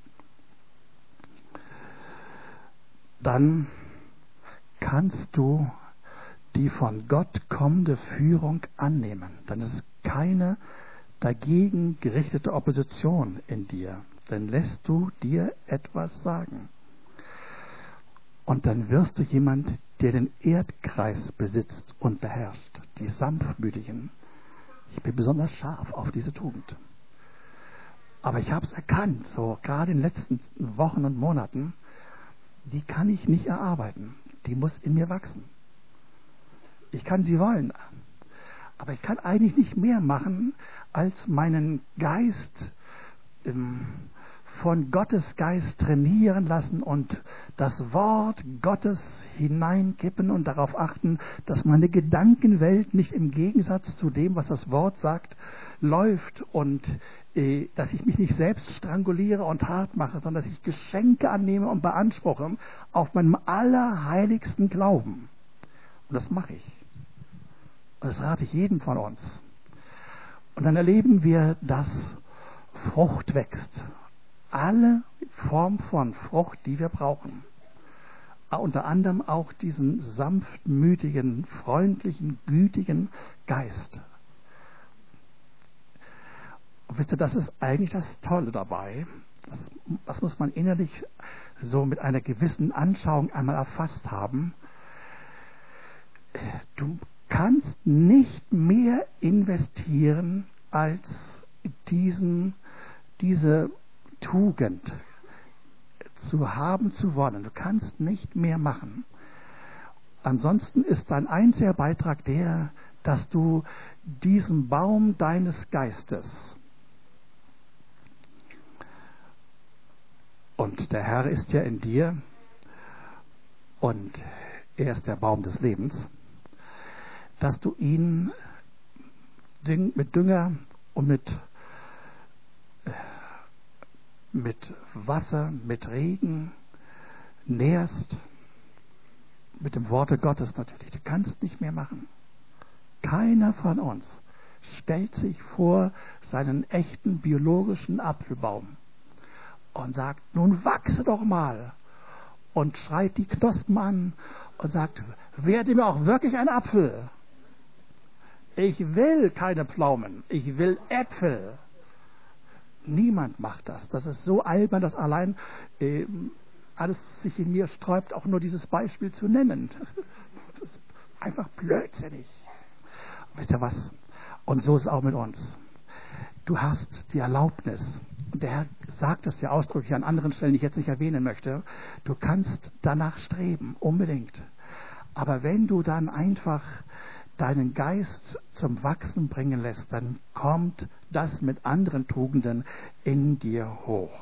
A: dann kannst du die von Gott kommende Führung annehmen. Dann ist keine dagegen gerichtete Opposition in dir. Dann lässt du dir etwas sagen. Und dann wirst du jemand, der den Erdkreis besitzt und beherrscht. Die Sanftmütigen. Ich bin besonders scharf auf diese Tugend. Aber ich habe es erkannt, so gerade in den letzten Wochen und Monaten, die kann ich nicht erarbeiten. Die muss in mir wachsen. Ich kann sie wollen, aber ich kann eigentlich nicht mehr machen, als meinen Geist ähm, von Gottes Geist trainieren lassen und das Wort Gottes hineinkippen und darauf achten, dass meine Gedankenwelt nicht im Gegensatz zu dem, was das Wort sagt, läuft und äh, dass ich mich nicht selbst stranguliere und hart mache, sondern dass ich Geschenke annehme und beanspruche auf meinem allerheiligsten Glauben. Und das mache ich. Und das rate ich jedem von uns. Und dann erleben wir, dass Frucht wächst. Alle Formen von Frucht, die wir brauchen. Unter anderem auch diesen sanftmütigen, freundlichen, gütigen Geist. Und wisst ihr, das ist eigentlich das Tolle dabei. Das, das muss man innerlich so mit einer gewissen Anschauung einmal erfasst haben. Du kannst nicht mehr investieren als diesen, diese Tugend zu haben, zu wollen. Du kannst nicht mehr machen. Ansonsten ist dein einziger Beitrag der, dass du diesen Baum deines Geistes, und der Herr ist ja in dir und er ist der Baum des Lebens, dass du ihn mit Dünger und mit, mit Wasser, mit Regen nährst, mit dem Worte Gottes natürlich. Du kannst nicht mehr machen. Keiner von uns stellt sich vor seinen echten biologischen Apfelbaum und sagt, nun wachse doch mal, und schreit die Knospen an und sagt, werde mir auch wirklich ein Apfel. Ich will keine Pflaumen, ich will Äpfel. Niemand macht das. Das ist so albern, dass allein äh, alles sich in mir sträubt, auch nur dieses Beispiel zu nennen. Das ist einfach blödsinnig. Wisst ihr was? Und so ist es auch mit uns. Du hast die Erlaubnis, und der Herr sagt es ja ausdrücklich an anderen Stellen, die ich jetzt nicht erwähnen möchte, du kannst danach streben, unbedingt. Aber wenn du dann einfach deinen Geist zum Wachsen bringen lässt, dann kommt das mit anderen Tugenden in dir hoch.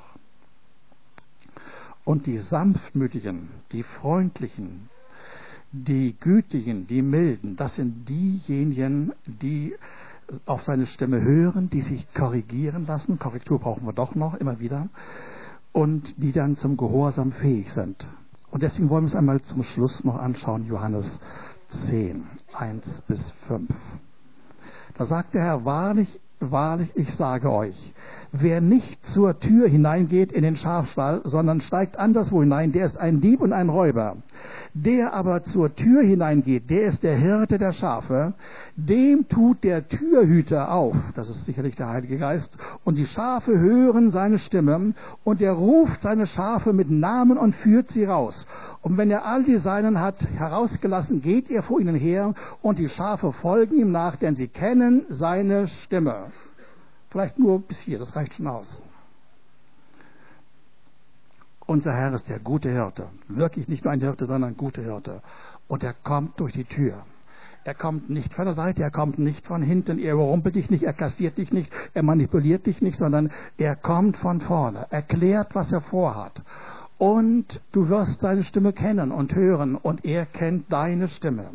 A: Und die Sanftmütigen, die Freundlichen, die Gütigen, die Milden, das sind diejenigen, die auf seine Stimme hören, die sich korrigieren lassen. Korrektur brauchen wir doch noch, immer wieder. Und die dann zum Gehorsam fähig sind. Und deswegen wollen wir es einmal zum Schluss noch anschauen, Johannes zehn, eins bis fünf. Da sagt der Herr, wahrlich, wahrlich, ich sage euch, wer nicht zur Tür hineingeht in den Schafstall, sondern steigt anderswo hinein, der ist ein Dieb und ein Räuber. Der aber zur Tür hineingeht, der ist der Hirte der Schafe, dem tut der Türhüter auf, das ist sicherlich der Heilige Geist, und die Schafe hören seine Stimme, und er ruft seine Schafe mit Namen und führt sie raus. Und wenn er all die Seinen hat herausgelassen, geht er vor ihnen her, und die Schafe folgen ihm nach, denn sie kennen seine Stimme. Vielleicht nur bis hier, das reicht schon aus. Unser Herr ist der gute Hirte. Wirklich nicht nur ein Hirte, sondern ein guter Hirte. Und er kommt durch die Tür. Er kommt nicht von der Seite, er kommt nicht von hinten, er überrumpelt dich nicht, er kassiert dich nicht, er manipuliert dich nicht, sondern er kommt von vorne, erklärt, was er vorhat. Und du wirst seine Stimme kennen und hören und er kennt deine Stimme.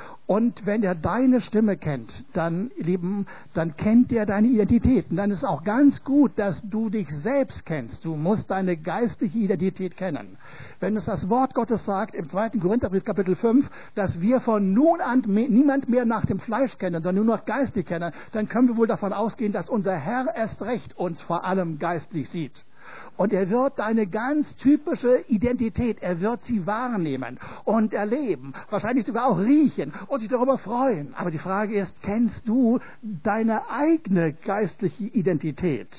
A: Und wenn er deine Stimme kennt, dann, Lieben, dann kennt er deine Identität. Und dann ist auch ganz gut, dass du dich selbst kennst. Du musst deine geistliche Identität kennen. Wenn es das Wort Gottes sagt, im zweiten Korintherbrief Kapitel fünf, dass wir von nun an niemand mehr nach dem Fleisch kennen, sondern nur noch geistlich kennen, dann können wir wohl davon ausgehen, dass unser Herr erst recht uns vor allem geistlich sieht. Und er wird deine ganz typische Identität, er wird sie wahrnehmen und erleben, wahrscheinlich sogar auch riechen und sich darüber freuen. Aber die Frage ist, kennst du deine eigene geistliche Identität?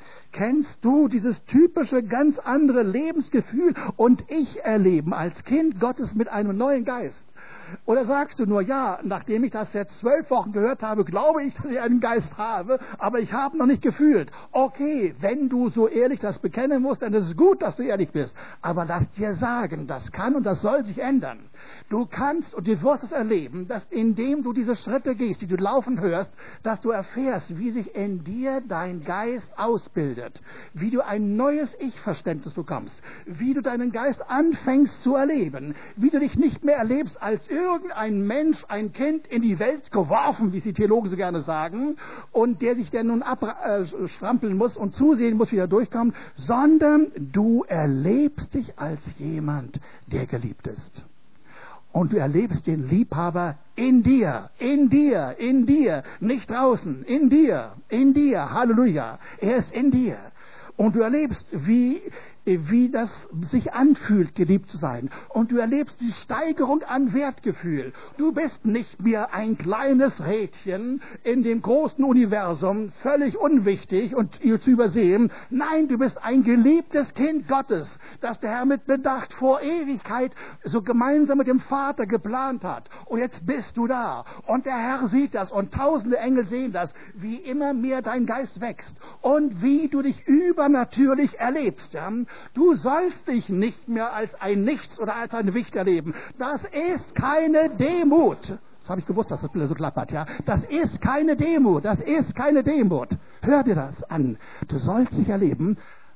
A: Kennst du dieses typische, ganz andere Lebensgefühl und Ich-Erleben als Kind Gottes mit einem neuen Geist? Oder sagst du nur, ja, nachdem ich das jetzt zwölf Wochen gehört habe, glaube ich, dass ich einen Geist habe, aber ich habe noch nicht gefühlt. Okay, wenn du so ehrlich das bekennen musst, dann ist es gut, dass du ehrlich bist. Aber lass dir sagen, das kann und das soll sich ändern. Du kannst und du wirst es erleben, dass indem du diese Schritte gehst, die du laufen hörst, dass du erfährst, wie sich in dir dein Geist ausbildet, wie du ein neues Ich-Verständnis bekommst, wie du deinen Geist anfängst zu erleben, wie du dich nicht mehr erlebst als irgendein Mensch, ein Kind in die Welt geworfen, wie es die Theologen so gerne sagen, und der sich dann nun abstrampeln muss und zusehen muss, wie er durchkommt, sondern du erlebst dich als jemand, der geliebt ist. Und du erlebst den Liebhaber in dir, in dir, in dir, nicht draußen, in dir, in dir, Halleluja, er ist in dir. Und du erlebst, wie, wie das sich anfühlt, geliebt zu sein. Und du erlebst die Steigerung an Wertgefühl. Du bist nicht mehr ein kleines Rädchen in dem großen Universum, völlig unwichtig und zu übersehen. Nein, du bist ein geliebtes Kind Gottes, das der Herr mit Bedacht vor Ewigkeit so gemeinsam mit dem Vater geplant hat. Und jetzt bist du da. Und der Herr sieht das und tausende Engel sehen das, wie immer mehr dein Geist wächst und wie du dich übernatürlich erlebst. Ja? Du sollst dich nicht mehr als ein Nichts oder als ein Wicht erleben. Das ist keine Demut. Das habe ich gewusst, dass das so klappert, ja. Das ist keine Demut. Das ist keine Demut. Hör dir das an. Du sollst dich erleben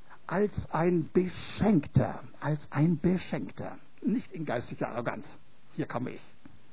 A: als ein Beschenkter. Als ein Beschenkter. Nicht in geistlicher Arroganz. Hier komme ich.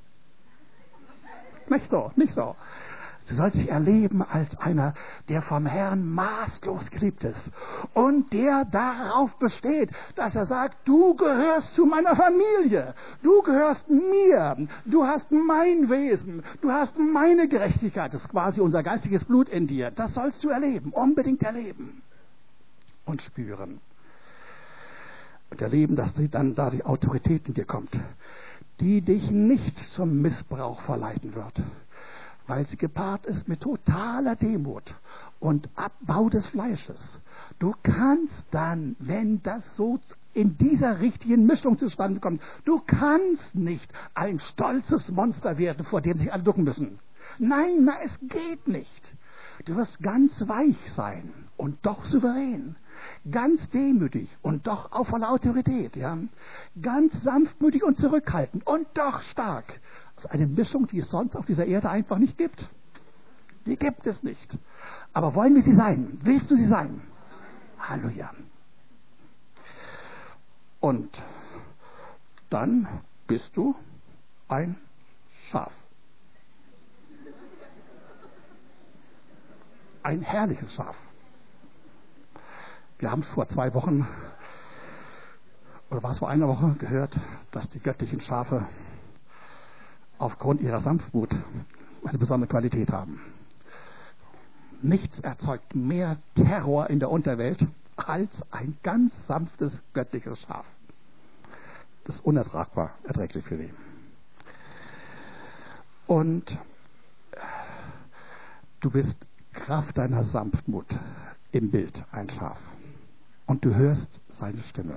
A: Nicht so, nicht so. Du sollst dich erleben als einer, der vom Herrn maßlos geliebt ist und der darauf besteht, dass er sagt, du gehörst zu meiner Familie, du gehörst mir, du hast mein Wesen, du hast meine Gerechtigkeit, das ist quasi unser geistiges Blut in dir. Das sollst du erleben, unbedingt erleben und spüren. Und erleben, dass dann dadurch Autorität in dir kommt, die dich nicht zum Missbrauch verleiten wird. Weil sie gepaart ist mit totaler Demut und Abbau des Fleisches. Du kannst dann, wenn das so in dieser richtigen Mischung zustande kommt, du kannst nicht ein stolzes Monster werden, vor dem sich alle ducken müssen. Nein, na, es geht nicht. Du wirst ganz weich sein und doch souverän. Ganz demütig und doch auch voller Autorität, ja. Ganz sanftmütig und zurückhaltend und doch stark. Das ist eine Mischung, die es sonst auf dieser Erde einfach nicht gibt. Die gibt es nicht. Aber wollen wir sie sein? Willst du sie sein? Halleluja. Und dann bist du ein Schaf. Ein herrliches Schaf. Wir haben vor zwei Wochen, oder war es vor einer Woche, gehört, dass die göttlichen Schafe aufgrund ihrer Sanftmut eine besondere Qualität haben. Nichts erzeugt mehr Terror in der Unterwelt als ein ganz sanftes göttliches Schaf. Das ist unertragbar erträglich für sie. Und du bist Kraft deiner Sanftmut im Bild ein Schaf. Und du hörst seine Stimme.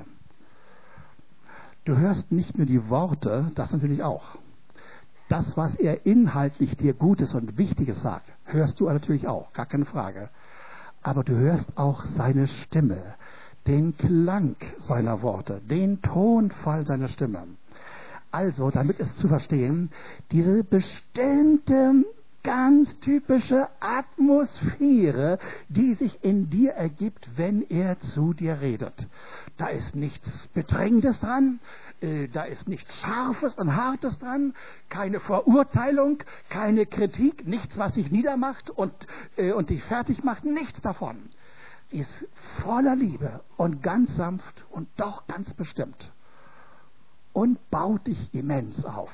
A: Du hörst nicht nur die Worte, das natürlich auch. Das, was er inhaltlich dir Gutes und Wichtiges sagt, hörst du natürlich auch, gar keine Frage. Aber du hörst auch seine Stimme, den Klang seiner Worte, den Tonfall seiner Stimme. Also, damit es zu verstehen, diese bestimmte, ganz typische Atmosphäre, die sich in dir ergibt, wenn er zu dir redet. Da ist nichts Bedrängendes dran, äh, da ist nichts Scharfes und Hartes dran, keine Verurteilung, keine Kritik, nichts, was dich niedermacht und, äh, und dich fertig macht, nichts davon. Die ist voller Liebe und ganz sanft und doch ganz bestimmt und baut dich immens auf.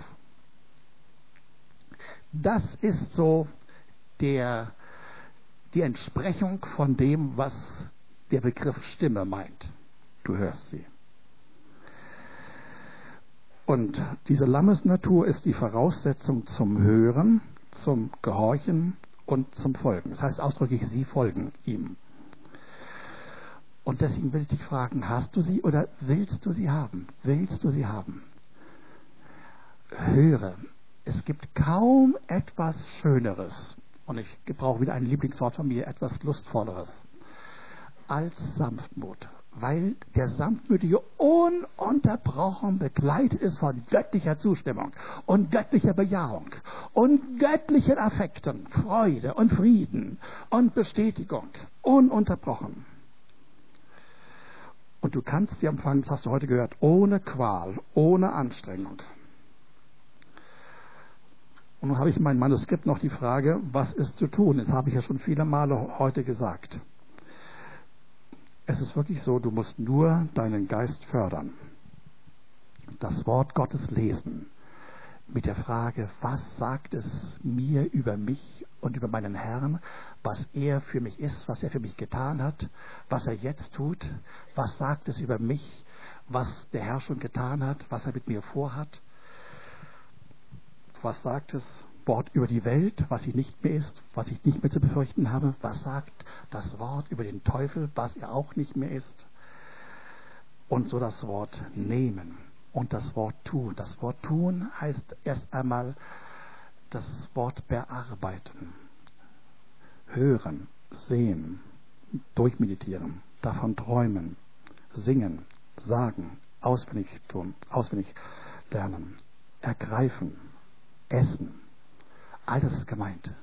A: Das ist so der, die Entsprechung von dem, was der Begriff Stimme meint. Du hörst sie. Und diese Lammesnatur ist die Voraussetzung zum Hören, zum Gehorchen und zum Folgen. Das heißt ausdrücklich, sie folgen ihm. Und deswegen will ich dich fragen, hast du sie oder willst du sie haben? Willst du sie haben? Höre. Es gibt kaum etwas Schöneres, und ich gebrauche wieder ein Lieblingswort von mir, etwas Lustvolleres, als Sanftmut. Weil der Sanftmütige ununterbrochen begleitet ist von göttlicher Zustimmung und göttlicher Bejahung und göttlichen Affekten, Freude und Frieden und Bestätigung, ununterbrochen. Und du kannst sie empfangen, das hast du heute gehört, ohne Qual, ohne Anstrengung. Und nun habe ich in meinem Manuskript noch die Frage, was ist zu tun? Das habe ich ja schon viele Male heute gesagt. Es ist wirklich so, du musst nur deinen Geist fördern. Das Wort Gottes lesen. Mit der Frage, was sagt es mir über mich und über meinen Herrn, was er für mich ist, was er für mich getan hat, was er jetzt tut, was sagt es über mich, was der Herr schon getan hat, was er mit mir vorhat. Was sagt das Wort über die Welt, was sie nicht mehr ist, was ich nicht mehr zu befürchten habe? Was sagt das Wort über den Teufel, was er auch nicht mehr ist? Und so das Wort nehmen und das Wort tun. Das Wort tun heißt erst einmal das Wort bearbeiten, hören, sehen, durchmeditieren, davon träumen, singen, sagen, auswendig tun, auswendig lernen, ergreifen, essen. All das ist gemeint.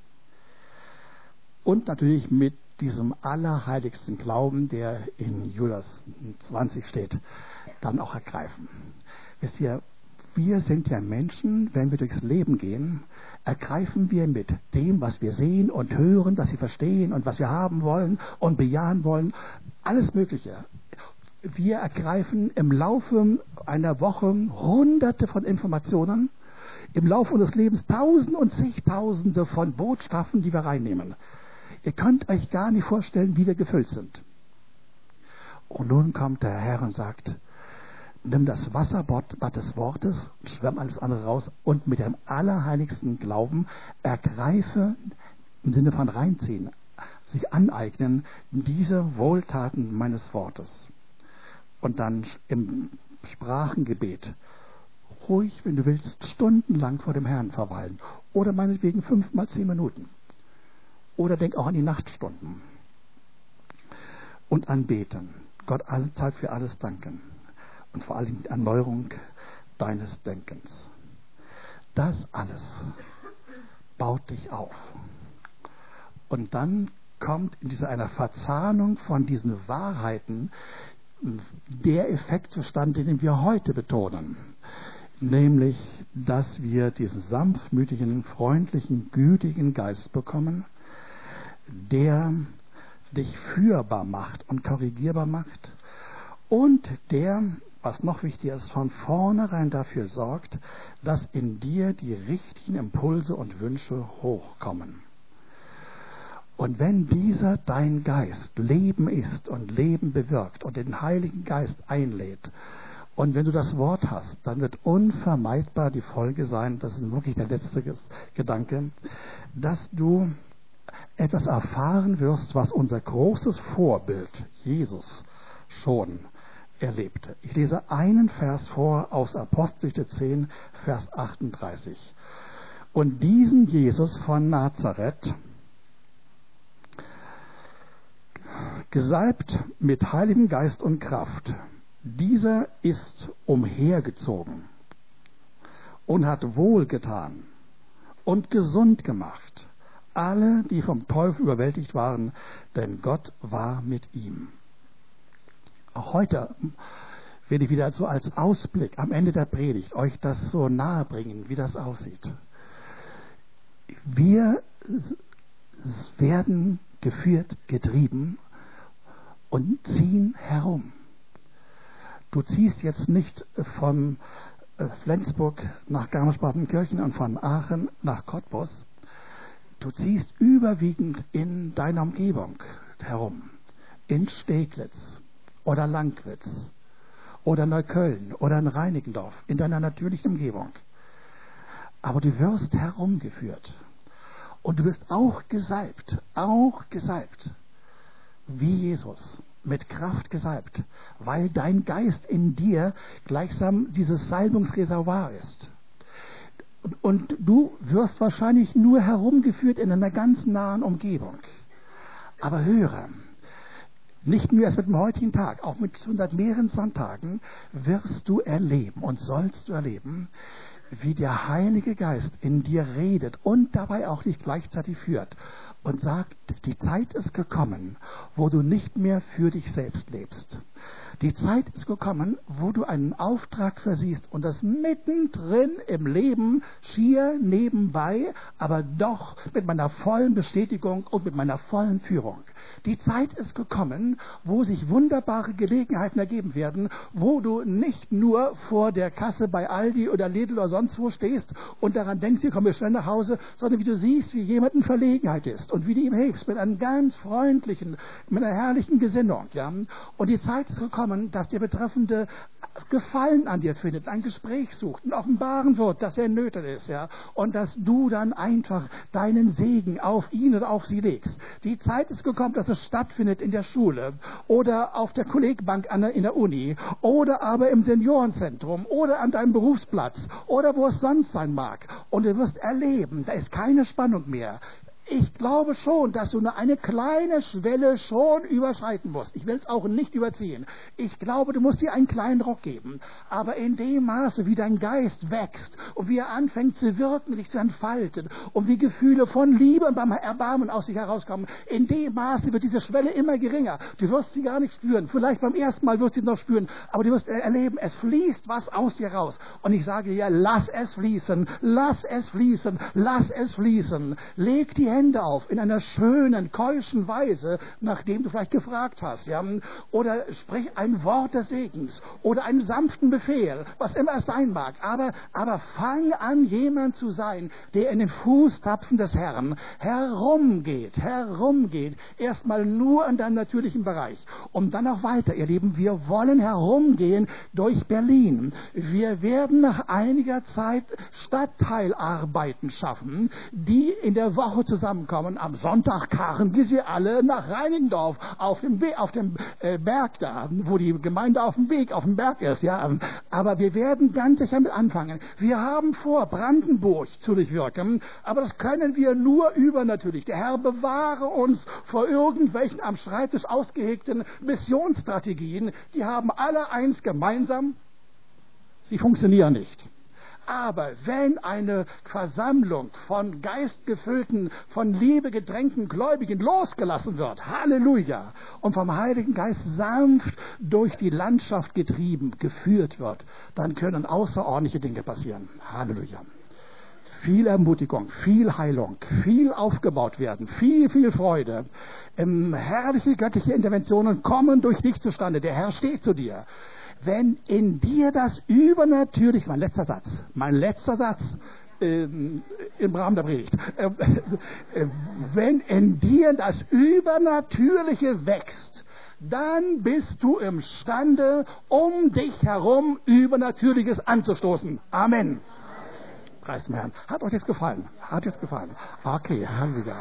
A: Und natürlich mit diesem allerheiligsten Glauben, der in Judas zwanzig steht, dann auch ergreifen. Wisst ihr, wir sind ja Menschen, wenn wir durchs Leben gehen, ergreifen wir mit dem, was wir sehen und hören, was wir verstehen und was wir haben wollen und bejahen wollen, alles Mögliche. Wir ergreifen im Laufe einer Woche hunderte von Informationen, im Laufe unseres Lebens tausend und zigtausende von Botschaften, die wir reinnehmen. Ihr könnt euch gar nicht vorstellen, wie wir gefüllt sind. Und nun kommt der Herr und sagt, nimm das Wasserbad des Wortes, schwamm alles andere raus und mit dem allerheiligsten Glauben ergreife, im Sinne von reinziehen, sich aneignen, diese Wohltaten meines Wortes. Und dann im Sprachengebet ruhig, wenn du willst, stundenlang vor dem Herrn verweilen. Oder meinetwegen fünf mal zehn Minuten. Oder denk auch an die Nachtstunden. Und anbeten. Gott alle Zeit für alles danken. Und vor allem die Erneuerung deines Denkens. Das alles baut dich auf. Und dann kommt in dieser einer Verzahnung von diesen Wahrheiten der Effekt zustande, den wir heute betonen. Nämlich, dass wir diesen sanftmütigen, freundlichen, gütigen Geist bekommen, der dich führbar macht und korrigierbar macht und der, was noch wichtiger ist, von vornherein dafür sorgt, dass in dir die richtigen Impulse und Wünsche hochkommen. Und wenn dieser dein Geist Leben ist und Leben bewirkt und den Heiligen Geist einlädt, und wenn du das Wort hast, dann wird unvermeidbar die Folge sein, das ist wirklich der letzte Gedanke, dass du etwas erfahren wirst, was unser großes Vorbild, Jesus, schon erlebte. Ich lese einen Vers vor aus Apostelgeschichte zehn, Vers achtunddreißig. Und diesen Jesus von Nazareth, gesalbt mit Heiligem Geist und Kraft, dieser ist umhergezogen und hat wohlgetan und gesund gemacht alle, die vom Teufel überwältigt waren, denn Gott war mit ihm. Auch heute will ich wieder so als Ausblick am Ende der Predigt euch das so nahe bringen, wie das aussieht. Wir werden geführt, getrieben und ziehen herum. Du ziehst jetzt nicht von Flensburg nach Garmisch-Partenkirchen und von Aachen nach Cottbus. Du ziehst überwiegend in deiner Umgebung herum. In Steglitz oder Langwitz oder Neukölln oder in Reinickendorf, in deiner natürlichen Umgebung. Aber du wirst herumgeführt. Und du bist auch gesalbt, auch gesalbt, wie Jesus, mit Kraft gesalbt, weil dein Geist in dir gleichsam dieses Salbungsreservoir ist. Und du wirst wahrscheinlich nur herumgeführt in einer ganz nahen Umgebung. Aber höre, nicht nur erst mit dem heutigen Tag, auch mit seit mehreren Sonntagen wirst du erleben und sollst du erleben, wie der Heilige Geist in dir redet und dabei auch dich gleichzeitig führt und sagt, die Zeit ist gekommen, wo du nicht mehr für dich selbst lebst. Die Zeit ist gekommen, wo du einen Auftrag versiehst und das mittendrin im Leben, schier nebenbei, aber doch mit meiner vollen Bestätigung und mit meiner vollen Führung. Die Zeit ist gekommen, wo sich wunderbare Gelegenheiten ergeben werden, wo du nicht nur vor der Kasse bei Aldi oder Lidl oder sonst wo stehst und daran denkst, hier komm ich schnell nach Hause, sondern wie du siehst, wie jemand in Verlegenheit ist und wie du ihm hilfst mit einem ganz freundlichen, mit einer herrlichen Gesinnung. Ja? Und die Zeit ist gekommen, dass der Betreffende Gefallen an dir findet, ein Gespräch sucht und offenbaren wird, dass er in Nöten ist, ja, und dass du dann einfach deinen Segen auf ihn oder auf sie legst. Die Zeit ist gekommen, dass es stattfindet in der Schule oder auf der Kollegbank an der, in der Uni oder aber im Seniorenzentrum oder an deinem Berufsplatz oder wo es sonst sein mag. Und du wirst erleben, da ist keine Spannung mehr. Ich glaube schon, dass du nur eine kleine Schwelle schon überschreiten musst. Ich will es auch nicht überziehen. Ich glaube, du musst dir einen kleinen Ruck geben. Aber in dem Maße, wie dein Geist wächst und wie er anfängt zu wirken, sich zu entfalten und wie Gefühle von Liebe und beim Erbarmen aus sich herauskommen, in dem Maße wird diese Schwelle immer geringer. Du wirst sie gar nicht spüren. Vielleicht beim ersten Mal wirst du sie noch spüren, aber du wirst erleben, es fließt was aus dir raus. Und ich sage dir, lass es fließen, lass es fließen, lass es fließen. Leg die Hände auf, in einer schönen, keuschen Weise, nachdem du vielleicht gefragt hast, ja, oder sprich ein Wort des Segens oder einen sanften Befehl, was immer es sein mag, aber, aber fang an, jemand zu sein, der in den Fußtapfen des Herrn herumgeht, herumgeht, erstmal nur in deinem natürlichen Bereich und dann auch weiter, ihr Lieben, wir wollen herumgehen durch Berlin. Wir werden nach einiger Zeit Stadtteilarbeiten schaffen, die in der Woche zusammenkommen. Am Sonntag karren wir sie alle nach Reinickendorf auf dem, We- auf dem äh, Berg da, wo die Gemeinde auf dem Weg, auf dem Berg ist. Ja. Aber wir werden ganz sicher mit anfangen. Wir haben vor, Brandenburg zu durchwirken, aber das können wir nur übernatürlich. Der Herr bewahre uns vor irgendwelchen am Schreibtisch ausgehegten Missionsstrategien. Die haben alle eins gemeinsam, sie funktionieren nicht. Aber wenn eine Versammlung von geistgefüllten, von Liebe gedrängten Gläubigen losgelassen wird, Halleluja, und vom Heiligen Geist sanft durch die Landschaft getrieben, geführt wird, dann können außerordentliche Dinge passieren. Halleluja. Viel Ermutigung, viel Heilung, viel aufgebaut werden, viel, viel Freude. Ähm, herrliche göttliche Interventionen kommen durch dich zustande. Der Herr steht zu dir. Wenn in dir das Übernatürliche, mein letzter Satz, mein letzter Satz ähm, im Rahmen der Predigt, äh, äh, wenn in dir das Übernatürliche wächst, dann bist du imstande, um dich herum Übernatürliches anzustoßen. Amen. Preis dem Herrn. Hat euch das gefallen? Hat euch das gefallen? Okay, Halleluja.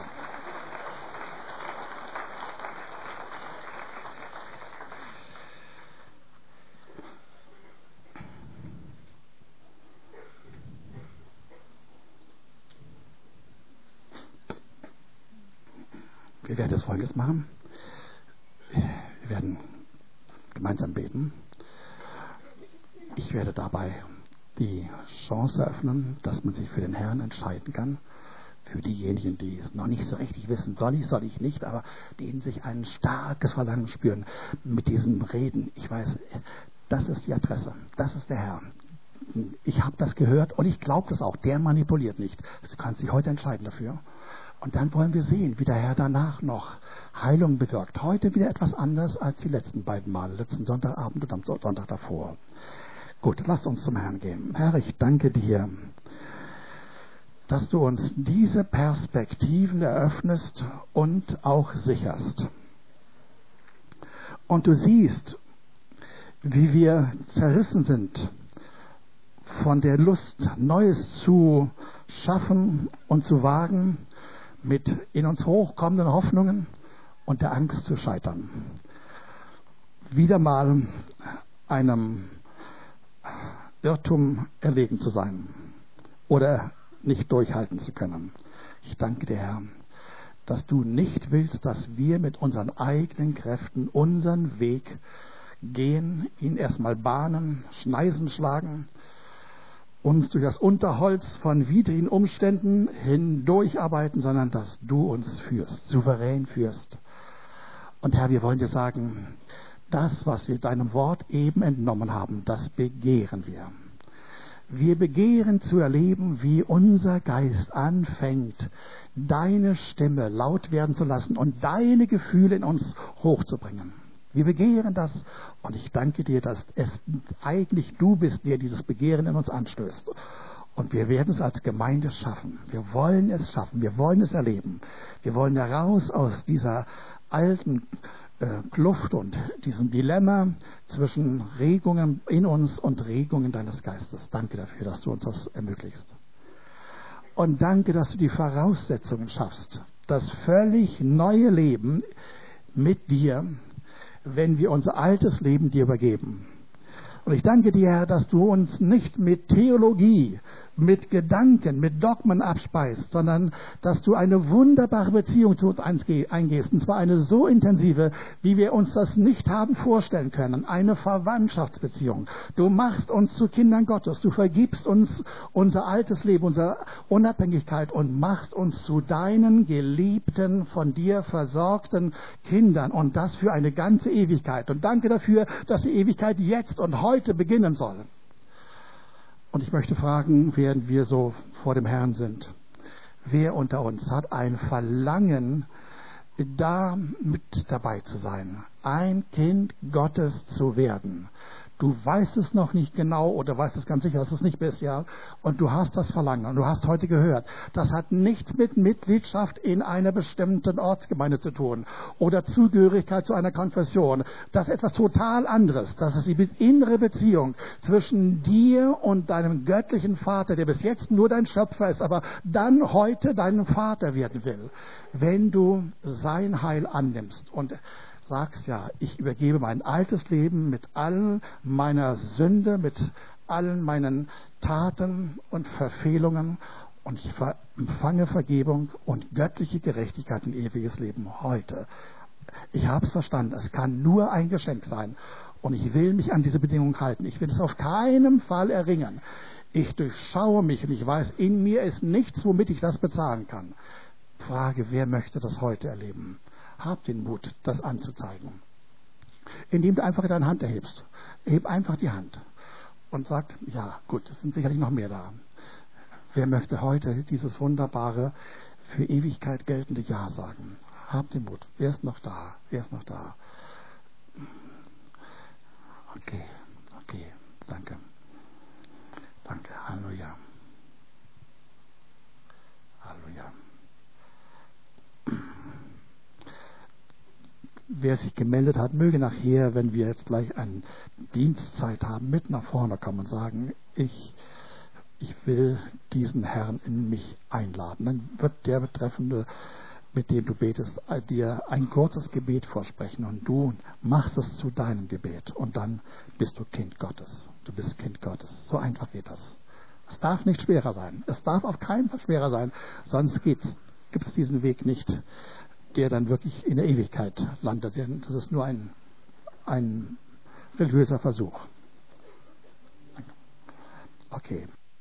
A: Wir werden das Folgendes machen. Wir werden gemeinsam beten. Ich werde dabei die Chance eröffnen, dass man sich für den Herrn entscheiden kann. Für diejenigen, die es noch nicht so richtig wissen, soll ich, soll ich nicht, aber die in sich ein starkes Verlangen spüren mit diesem Reden. Ich weiß, das ist die Adresse, das ist der Herr. Ich habe das gehört und ich glaube das auch. Der manipuliert nicht. Du kannst dich heute entscheiden dafür. Und dann wollen wir sehen, wie der Herr danach noch Heilung bewirkt. Heute wieder etwas anders als die letzten beiden Male, letzten Sonntagabend und am Sonntag davor. Gut, lasst uns zum Herrn gehen. Herr, ich danke dir, dass du uns diese Perspektiven eröffnest und auch sicherst. Und du siehst, wie wir zerrissen sind von der Lust, Neues zu schaffen und zu wagen, mit in uns hochkommenden Hoffnungen und der Angst zu scheitern. Wieder mal einem Irrtum erlegen zu sein oder nicht durchhalten zu können. Ich danke dir, Herr, dass du nicht willst, dass wir mit unseren eigenen Kräften unseren Weg gehen, ihn erstmal bahnen, Schneisen schlagen, uns durch das Unterholz von widrigen Umständen hindurcharbeiten, sondern dass du uns führst, souverän führst. Und Herr, wir wollen dir sagen, das, was wir deinem Wort eben entnommen haben, das begehren wir. Wir begehren zu erleben, wie unser Geist anfängt, deine Stimme laut werden zu lassen und deine Gefühle in uns hochzubringen. Wir begehren das und ich danke dir, dass es eigentlich du bist, der dieses Begehren in uns anstößt. Und wir werden es als Gemeinde schaffen. Wir wollen es schaffen, wir wollen es erleben. Wir wollen heraus aus dieser alten äh, Kluft und diesem Dilemma zwischen Regungen in uns und Regungen deines Geistes. Danke dafür, dass du uns das ermöglichst. Und danke, dass du die Voraussetzungen schaffst, das völlig neue Leben mit dir, wenn wir unser altes Leben dir übergeben. Und ich danke dir, Herr, dass du uns nicht mit Theologie, mit Gedanken, mit Dogmen abspeist, sondern dass du eine wunderbare Beziehung zu uns eingehst. Und zwar eine so intensive, wie wir uns das nicht haben vorstellen können. Eine Verwandtschaftsbeziehung. Du machst uns zu Kindern Gottes. Du vergibst uns unser altes Leben, unsere Unabhängigkeit und machst uns zu deinen geliebten, von dir versorgten Kindern. Und das für eine ganze Ewigkeit. Und danke dafür, dass die Ewigkeit jetzt und heute beginnen soll. Und ich möchte fragen, während wir so vor dem Herrn sind, wer unter uns hat ein Verlangen, da mit dabei zu sein, ein Kind Gottes zu werden? Du weißt es noch nicht genau oder weißt es ganz sicher, dass du es nicht bist, ja. Und du hast das Verlangen und du hast heute gehört, das hat nichts mit Mitgliedschaft in einer bestimmten Ortsgemeinde zu tun oder Zugehörigkeit zu einer Konfession. Das ist etwas total anderes. Das ist die innere Beziehung zwischen dir und deinem göttlichen Vater, der bis jetzt nur dein Schöpfer ist, aber dann heute dein Vater werden will. Wenn du sein Heil annimmst und sagst, ja, ich übergebe mein altes Leben mit allen meiner Sünde, mit allen meinen Taten und Verfehlungen und ich empfange Vergebung und göttliche Gerechtigkeit und ewiges Leben heute. Ich habe es verstanden, es kann nur ein Geschenk sein und ich will mich an diese Bedingungen halten. Ich will es auf keinen Fall erringen. Ich durchschaue mich und ich weiß, in mir ist nichts, womit ich das bezahlen kann. Frage, wer möchte das heute erleben? Hab den Mut, das anzuzeigen. Indem du einfach deine Hand erhebst. Heb einfach die Hand und sag, ja gut, es sind sicherlich noch mehr da. Wer möchte heute dieses wunderbare, für Ewigkeit geltende Ja sagen? Hab den Mut. Wer ist noch da? Wer ist noch da? Okay, okay, danke. Danke, Halleluja. Halleluja. Wer sich gemeldet hat, möge nachher, wenn wir jetzt gleich eine Dienstzeit haben, mit nach vorne kommen und sagen, ich, ich will diesen Herrn in mich einladen. Dann wird der Betreffende, mit dem du betest, dir ein kurzes Gebet vorsprechen und du machst es zu deinem Gebet und dann bist du Kind Gottes. Du bist Kind Gottes. So einfach geht das. Es darf nicht schwerer sein. Es darf auf keinen Fall schwerer sein, sonst gibt es diesen Weg nicht, der dann wirklich in der Ewigkeit landet. Das ist nur ein, ein religiöser Versuch. Okay.